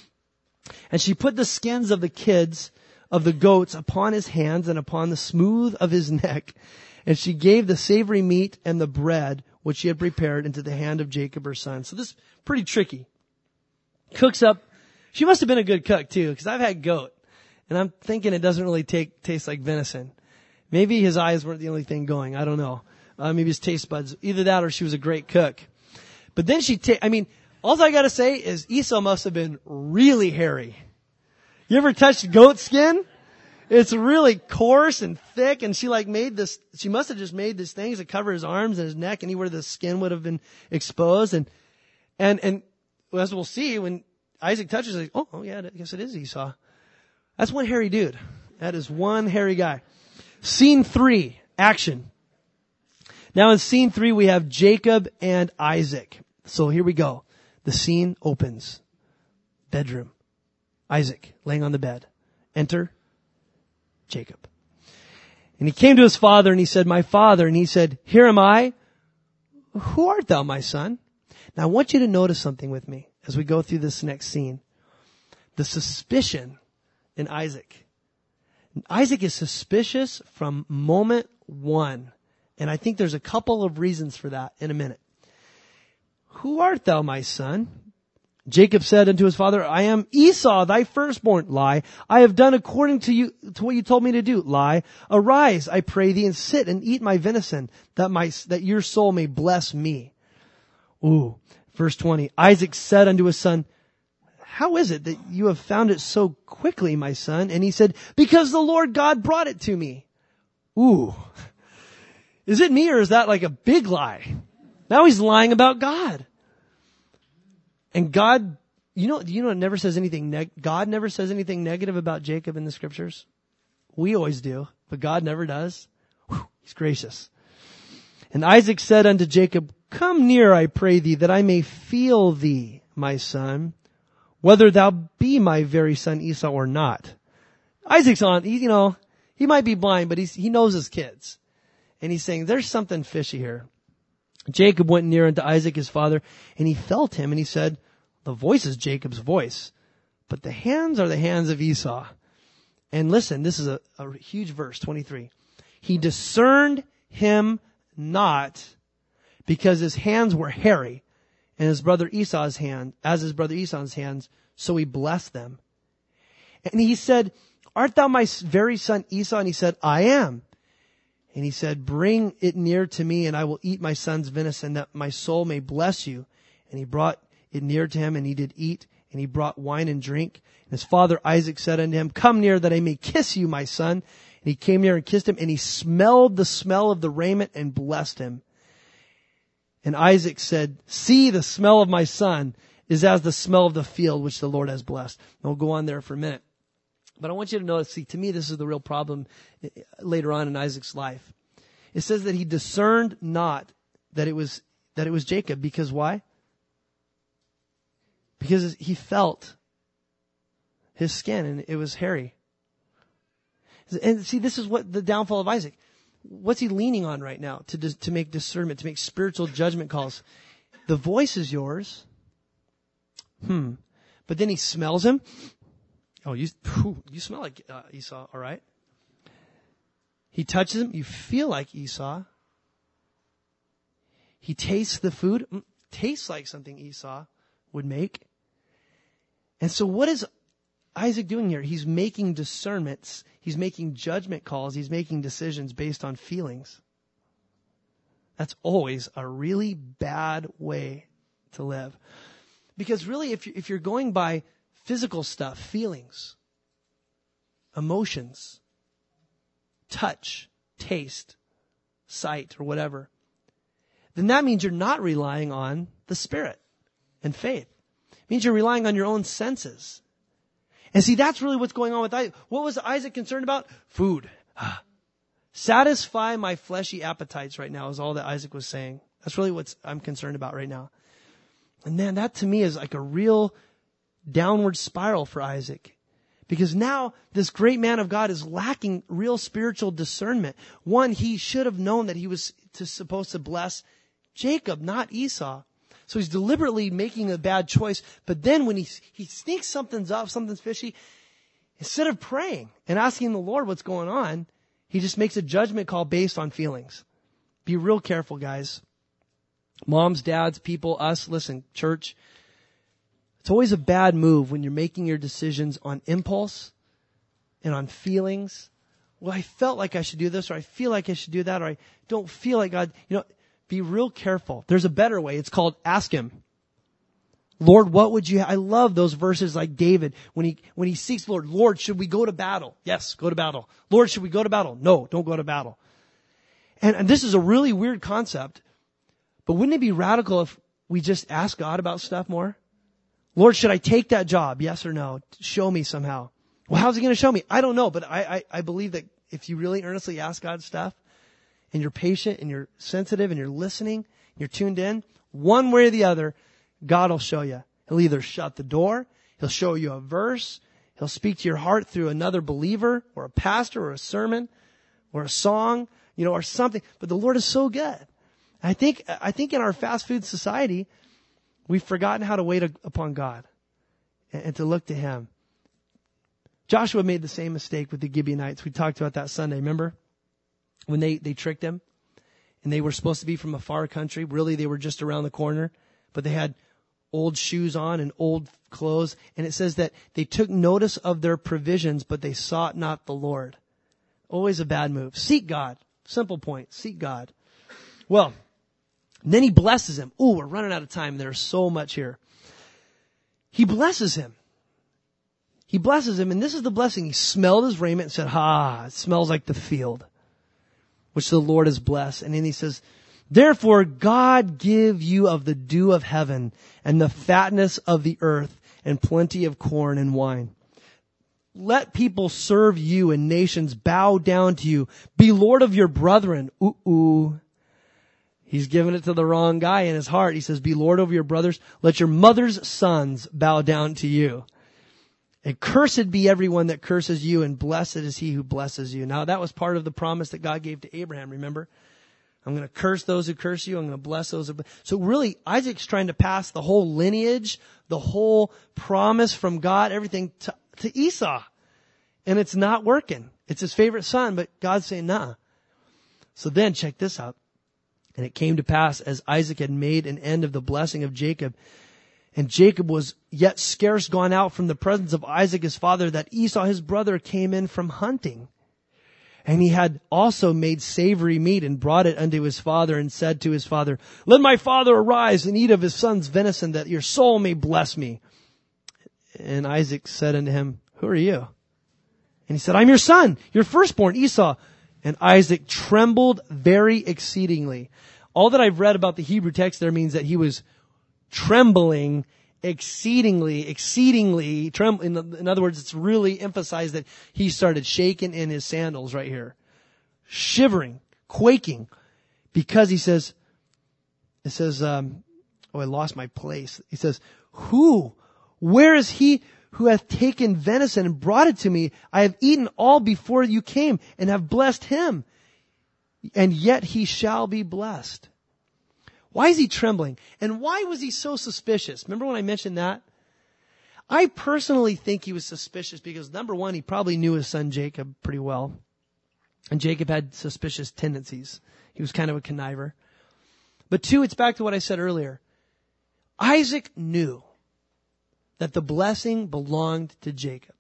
And she put the skins of the kids of the goats upon his hands and upon the smooth of his neck. And she gave the savory meat and the bread, which she had prepared, into the hand of Jacob, her son. So this is pretty tricky. Cooks up. She must have been a good cook too, because I've had goat. And I'm thinking it doesn't really taste like venison. Maybe his eyes weren't the only thing going. I don't know. Maybe his taste buds. Either that or she was a great cook. But then all I gotta say is Esau must have been really hairy. You ever touched goat skin? It's really coarse and thick, and she must have just made these things to cover his arms and his neck, anywhere the skin would have been exposed. And as we'll see, when Isaac touches it, yeah, I guess it is Esau. That's one hairy dude. That is one hairy guy. Scene 3, action. Now in scene 3, we have Jacob and Isaac. So here we go. The scene opens. Bedroom. Isaac laying on the bed. Enter Jacob. And he came to his father and he said, my father. And he said, here am I. Who art thou, my son? Now I want you to notice something with me as we go through this next scene. The suspicion in Isaac. Isaac is suspicious from moment one. And I think there's a couple of reasons for that in a minute. Who art thou, my son? Jacob said unto his father, I am Esau, thy firstborn. Lie. I have done according to what you told me to do. Lie. Arise, I pray thee, and sit and eat my venison, that your soul may bless me. Ooh. Verse 20. Isaac said unto his son, how is it that you have found it so quickly, my son? And he said, because the Lord God brought it to me. Ooh. Is it me or is that like a big lie? Now he's lying about God. And God, it never says anything, God never says anything negative about Jacob in the scriptures. We always do, but God never does. Whew, he's gracious. And Isaac said unto Jacob, come near, I pray thee, that I may feel thee, my son, whether thou be my very son Esau or not. Isaac's he might be blind, but he knows his kids. And he's saying, there's something fishy here. Jacob went near unto Isaac his father, and he felt him, and he said, the voice is Jacob's voice, but the hands are the hands of Esau. And listen, this is a huge verse, 23. He discerned him not, because his hands were hairy, and his brother Esau's hands, so he blessed them. And he said, art thou my very son Esau? And he said, I am. And he said, bring it near to me, and I will eat my son's venison, that my soul may bless you. And he brought it near to him, and he did eat, and he brought wine and drink. And his father Isaac said unto him, come near, that I may kiss you, my son. And he came near and kissed him, and he smelled the smell of the raiment and blessed him. And Isaac said, see, the smell of my son is as the smell of the field which the Lord has blessed. And we'll go on there for a minute. But I want you to notice, to me, this is the real problem later on in Isaac's life. It says that he discerned not that it was Jacob. Because why? Because he felt his skin and it was hairy. And see, this is what the downfall of Isaac. What's he leaning on right now to make discernment, to make spiritual judgment calls? The voice is yours. But then he smells him. Oh, you smell like Esau, all right. He touches him. You feel like Esau. He tastes the food. Tastes like something Esau would make. And so what is Isaac doing here? He's making discernments. He's making judgment calls. He's making decisions based on feelings. That's always a really bad way to live. Because really, if you're going by physical stuff, feelings, emotions, touch, taste, sight, or whatever, then that means you're not relying on the Spirit and faith. It means you're relying on your own senses. And see, that's really what's going on with Isaac. What was Isaac concerned about? Food. Satisfy my fleshy appetites right now is all that Isaac was saying. That's really what I'm concerned about right now. And man, that to me is like a real downward spiral for Isaac. Because now this great man of God is lacking real spiritual discernment. One, he should have known that he was supposed to bless Jacob, not Esau. So he's deliberately making a bad choice. But then when he sneaks something's fishy, instead of praying and asking the Lord what's going on, he just makes a judgment call based on feelings. Be real careful, guys. Moms, dads, people, us, listen, church. It's always a bad move when you're making your decisions on impulse and on feelings. Well, I felt like I should do this, or I feel like I should do that, or I don't feel like God. Be real careful. There's a better way. It's called ask Him. Lord, what would you? I love those verses like David when he seeks Lord, should we go to battle? Yes, go to battle. Lord, should we go to battle? No, don't go to battle. And this is a really weird concept, but wouldn't it be radical if we just ask God about stuff more? Lord, should I take that job? Yes or no? Show me somehow. Well, how's He going to show me? I don't know, but I believe that if you really earnestly ask God stuff, and you're patient, and you're sensitive, and you're listening, and you're tuned in, one way or the other, God will show you. He'll either shut the door, He'll show you a verse, He'll speak to your heart through another believer, or a pastor, or a sermon. or a song, or something. But the Lord is so good. I think in our fast food society, we've forgotten how to wait upon God and to look to Him. Joshua made the same mistake with the Gibeonites. We talked about that Sunday, remember? When they tricked him and they were supposed to be from a far country. Really, they were just around the corner, but they had old shoes on and old clothes. And it says that they took notice of their provisions, but they sought not the Lord. Always a bad move. Seek God. Simple point. Seek God. Well, then He blesses him. Ooh, we're running out of time. There's so much here. He blesses him. He blesses him, and this is the blessing. He smelled his raiment and said, it smells like the field, which the Lord has blessed. And then he says, therefore God give you of the dew of heaven and the fatness of the earth and plenty of corn and wine. Let people serve you and nations bow down to you. Be Lord of your brethren. He's given it to the wrong guy in his heart. He says, be Lord over your brothers. Let your mother's sons bow down to you. And cursed be everyone that curses you, and blessed is he who blesses you. Now, that was part of the promise that God gave to Abraham, remember? I'm going to curse those who curse you. I'm going to bless those who bless. So really, Isaac's trying to pass the whole lineage, the whole promise from God, everything to Esau. And it's not working. It's his favorite son, but God's saying, nah. So then, check this out. And it came to pass, as Isaac had made an end of the blessing of Jacob, and Jacob was yet scarce gone out from the presence of Isaac his father, that Esau his brother came in from hunting. And he had also made savory meat and brought it unto his father, and said to his father, let my father arise and eat of his son's venison, that your soul may bless me. And Isaac said unto him, who are you? And he said, I'm your son, your firstborn, Esau. And Isaac trembled very exceedingly. All that I've read about the Hebrew text there means that he was trembling exceedingly. In other words, it's really emphasized that he started shaking in his sandals right here. Shivering, quaking, because it says, I lost my place. He says, where is he who hath taken venison and brought it to me? I have eaten all before you came and have blessed him, and yet he shall be blessed. Why is he trembling? And why was he so suspicious? Remember when I mentioned that? I personally think he was suspicious because, number one, he probably knew his son Jacob pretty well. And Jacob had suspicious tendencies. He was kind of a conniver. But two, it's back to what I said earlier. Isaac knew that the blessing belonged to Jacob.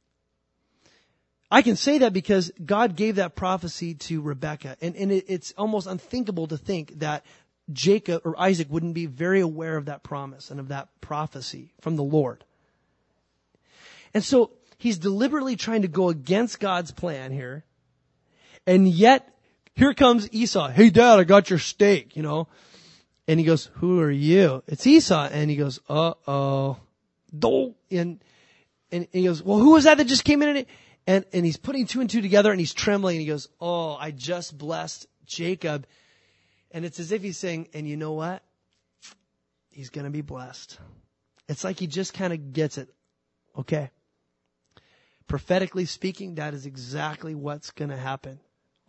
I can say that because God gave that prophecy to Rebekah. And it's almost unthinkable to think that Jacob or Isaac wouldn't be very aware of that promise and of that prophecy from the Lord. And so he's deliberately trying to go against God's plan here. And yet, here comes Esau. Hey, Dad, I got your steak, And he goes, who are you? It's Esau. And he goes, uh-oh. And he goes, well, who was that just came in? And he's putting two and two together, and he's trembling. And he goes, I just blessed Jacob. And it's as if he's saying, and you know what? He's going to be blessed. It's like he just kind of gets it. Okay. Prophetically speaking, that is exactly what's going to happen.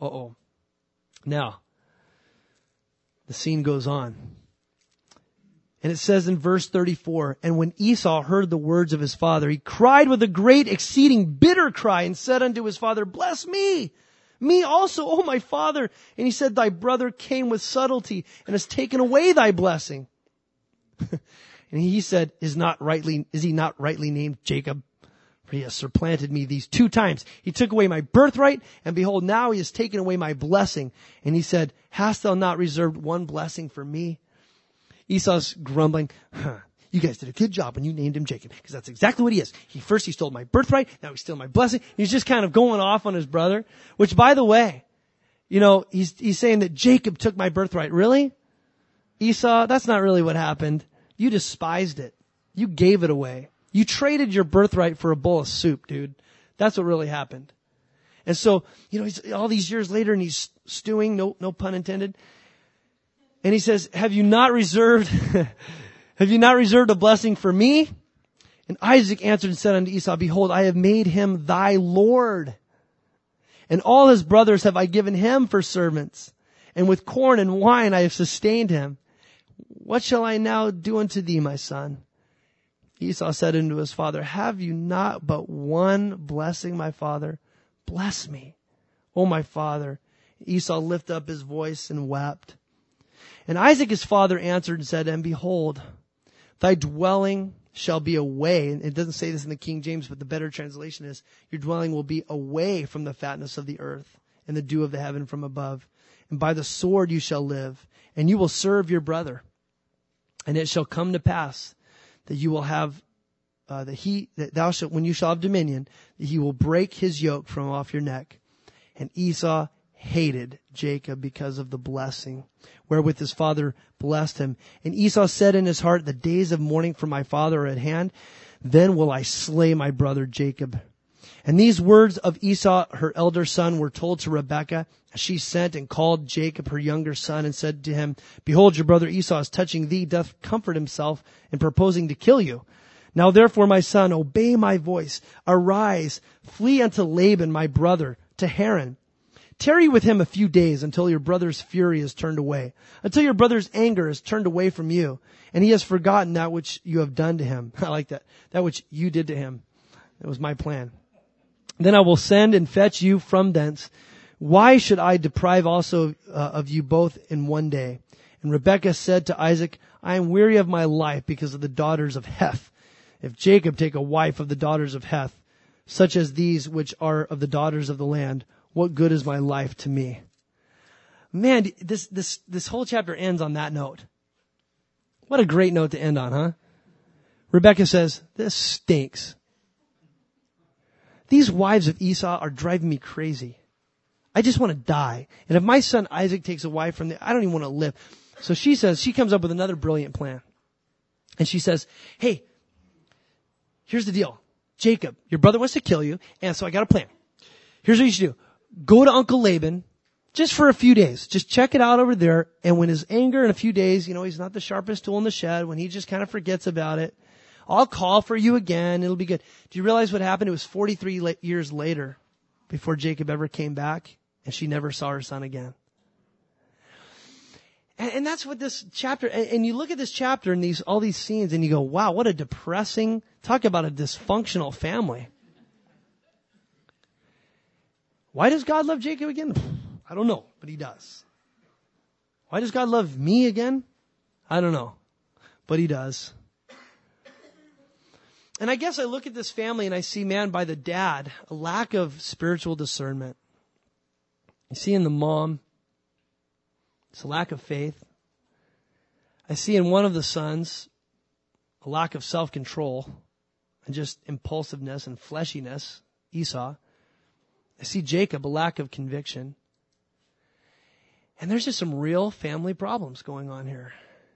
Now, the scene goes on. And it says in verse 34, and when Esau heard the words of his father, he cried with a great exceeding bitter cry and said unto his father, bless me also, O my father. And he said, thy brother came with subtlety and has taken away thy blessing. And he said, is he not rightly named Jacob? For he has supplanted me these 2 times. He took away my birthright, and behold, now he has taken away my blessing. And he said, hast thou not reserved one blessing for me? Esau's grumbling, you guys did a good job when you named him Jacob, because that's exactly what he is. He stole my birthright, now he's stealing my blessing. He's just kind of going off on his brother, which, by the way, he's saying that Jacob took my birthright. Really? Esau, that's not really what happened. You despised it. You gave it away. You traded your birthright for a bowl of soup, dude. That's what really happened. And so, he's all these years later, and he's stewing, no pun intended. And he says, have you not reserved a blessing for me? And Isaac answered and said unto Esau, behold, I have made him thy Lord, And all his brothers have I given him for servants. And with corn and wine I have sustained him. What shall I now do unto thee, my son? Esau said unto his father, have you not but one blessing, my father? Bless me, O my father. Esau lifted up his voice and wept. And Isaac his father answered and said to him, behold, thy dwelling shall be away. And it doesn't say this in the King James, but the better translation is, your dwelling will be away from the fatness of the earth and the dew of the heaven from above. And by the sword you shall live, and you will serve your brother. And it shall come to pass that you will have, when you shall have dominion, that he will break his yoke from off your neck. And Esau hated Jacob because of the blessing wherewith his father blessed him. And Esau said in his heart, the days of mourning for my father are at hand. Then will I slay my brother Jacob. And these words of Esau, her elder son, were told to Rebekah. She sent and called Jacob, her younger son, and said to him, behold, your brother Esau is touching thee, doth comfort himself in proposing to kill you. Now therefore, my son, obey my voice. Arise, flee unto Laban, my brother, to Haran. Tarry with him a few days until your brother's fury is turned away, until your brother's anger is turned away from you, and he has forgotten that which you have done to him. I like that. That which you did to him. That was my plan. Then I will send and fetch you from thence. Why should I deprive also of you both in one day? And Rebekah said to Isaac, I am weary of my life because of the daughters of Heth. If Jacob take a wife of the daughters of Heth, such as these which are of the daughters of the land, what good is my life to me? Man, this whole chapter ends on that note. What a great note to end on, huh? Rebekah says, this stinks. These wives of Esau are driving me crazy. I just want to die. And if my son Isaac takes a wife from I don't even want to live. So she comes up with another brilliant plan. And she says, hey, here's the deal. Jacob, your brother wants to kill you. And so I got a plan. Here's what you should do. Go to Uncle Laban just for a few days. Just check it out over there. And when his anger in a few days, he's not the sharpest tool in the shed, when he just kind of forgets about it, I'll call for you again. It'll be good. Do you realize what happened? It was 43 years later before Jacob ever came back, and she never saw her son again. And that's what this chapter, and you look at this chapter and all these scenes and you go, wow, what a depressing, talk about a dysfunctional family. Why does God love Jacob again? I don't know, but he does. Why does God love me again? I don't know, but he does. And I guess I look at this family and I see, man, by the dad, a lack of spiritual discernment. You see in the mom, it's a lack of faith. I see in one of the sons, a lack of self-control and just impulsiveness and fleshiness, Esau. I see Jacob, a lack of conviction. And there's just some real family problems going on here.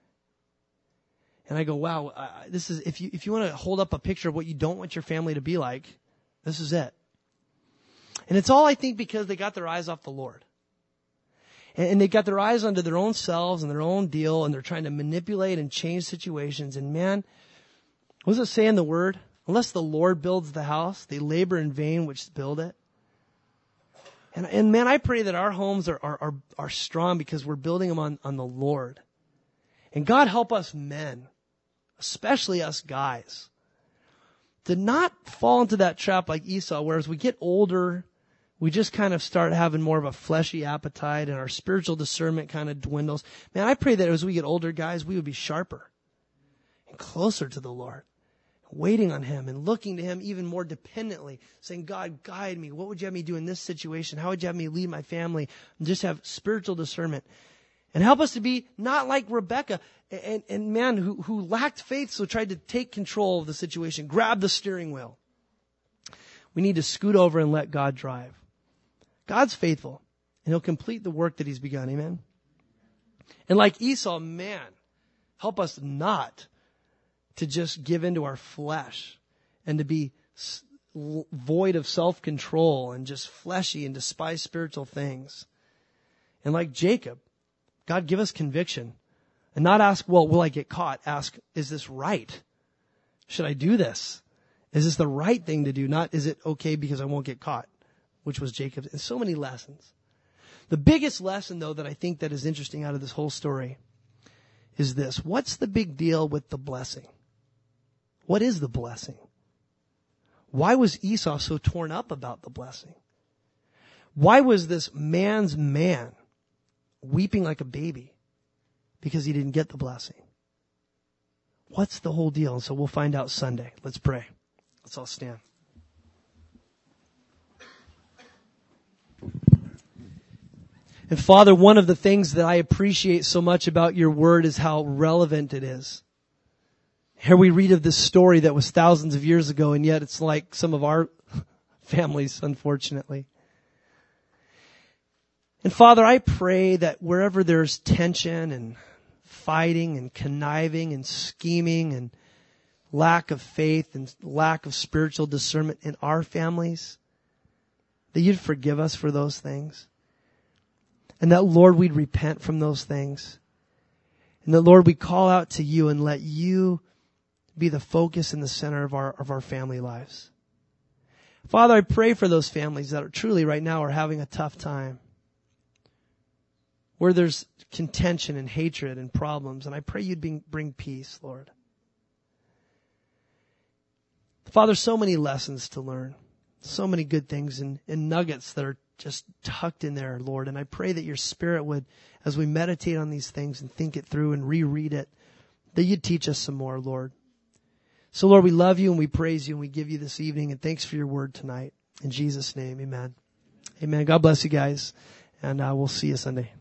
And I go, wow, this is, if you want to hold up a picture of what you don't want your family to be like, this is it. And it's all, I think, because they got their eyes off the Lord. And they got their eyes onto their own selves and their own deal, and they're trying to manipulate and change situations. And man, what does it say in the Word? Unless the Lord builds the house, they labor in vain which build it. And man, I pray that our homes are strong because we're building them on the Lord. And God help us men, especially us guys, to not fall into that trap like Esau, where as we get older, we just kind of start having more of a fleshy appetite and our spiritual discernment kind of dwindles. Man, I pray that as we get older, guys, we would be sharper and closer to the Lord, waiting on Him and looking to Him even more dependently, saying, God, guide me. What would you have me do in this situation? How would you have me lead my family? And just have spiritual discernment. And help us to be not like Rebekah and man who lacked faith, so tried to take control of the situation, grab the steering wheel. We need to scoot over and let God drive. God's faithful, and He'll complete the work that He's begun. Amen? And like Esau, man, help us not to just give into our flesh and to be void of self-control and just fleshy and despise spiritual things. And like Jacob, God, give us conviction. And not ask, well, will I get caught? Ask, is this right? Should I do this? Is this the right thing to do? Not, is it okay because I won't get caught? which was Jacob, and so many lessons. The biggest lesson, though, that I think that is interesting out of this whole story is this. What's the big deal with the blessing? What is the blessing? Why was Esau so torn up about the blessing? Why was this man's man weeping like a baby because he didn't get the blessing? What's the whole deal? And so we'll find out Sunday. Let's pray. Let's all stand. And Father, one of the things that I appreciate so much about your word is how relevant it is. Here we read of this story that was thousands of years ago, and yet it's like some of our families, unfortunately. And Father, I pray that wherever there's tension and fighting and conniving and scheming and lack of faith and lack of spiritual discernment in our families, that you'd forgive us for those things. And that, Lord, we'd repent from those things. And that, Lord, we call out to you and let you be the focus and the center of our family lives. Father, I pray for those families that are truly right now are having a tough time, where there's contention and hatred and problems. And I pray you'd bring peace, Lord. Father, so many lessons to learn. So many good things and nuggets that are just tucked in there, Lord. And I pray that your Spirit would, as we meditate on these things and think it through and reread it, that you'd teach us some more, Lord. So, Lord, we love you and we praise you and we give you this evening. And thanks for your word tonight. In Jesus' name, amen. Amen. God bless you guys. And we'll see you Sunday.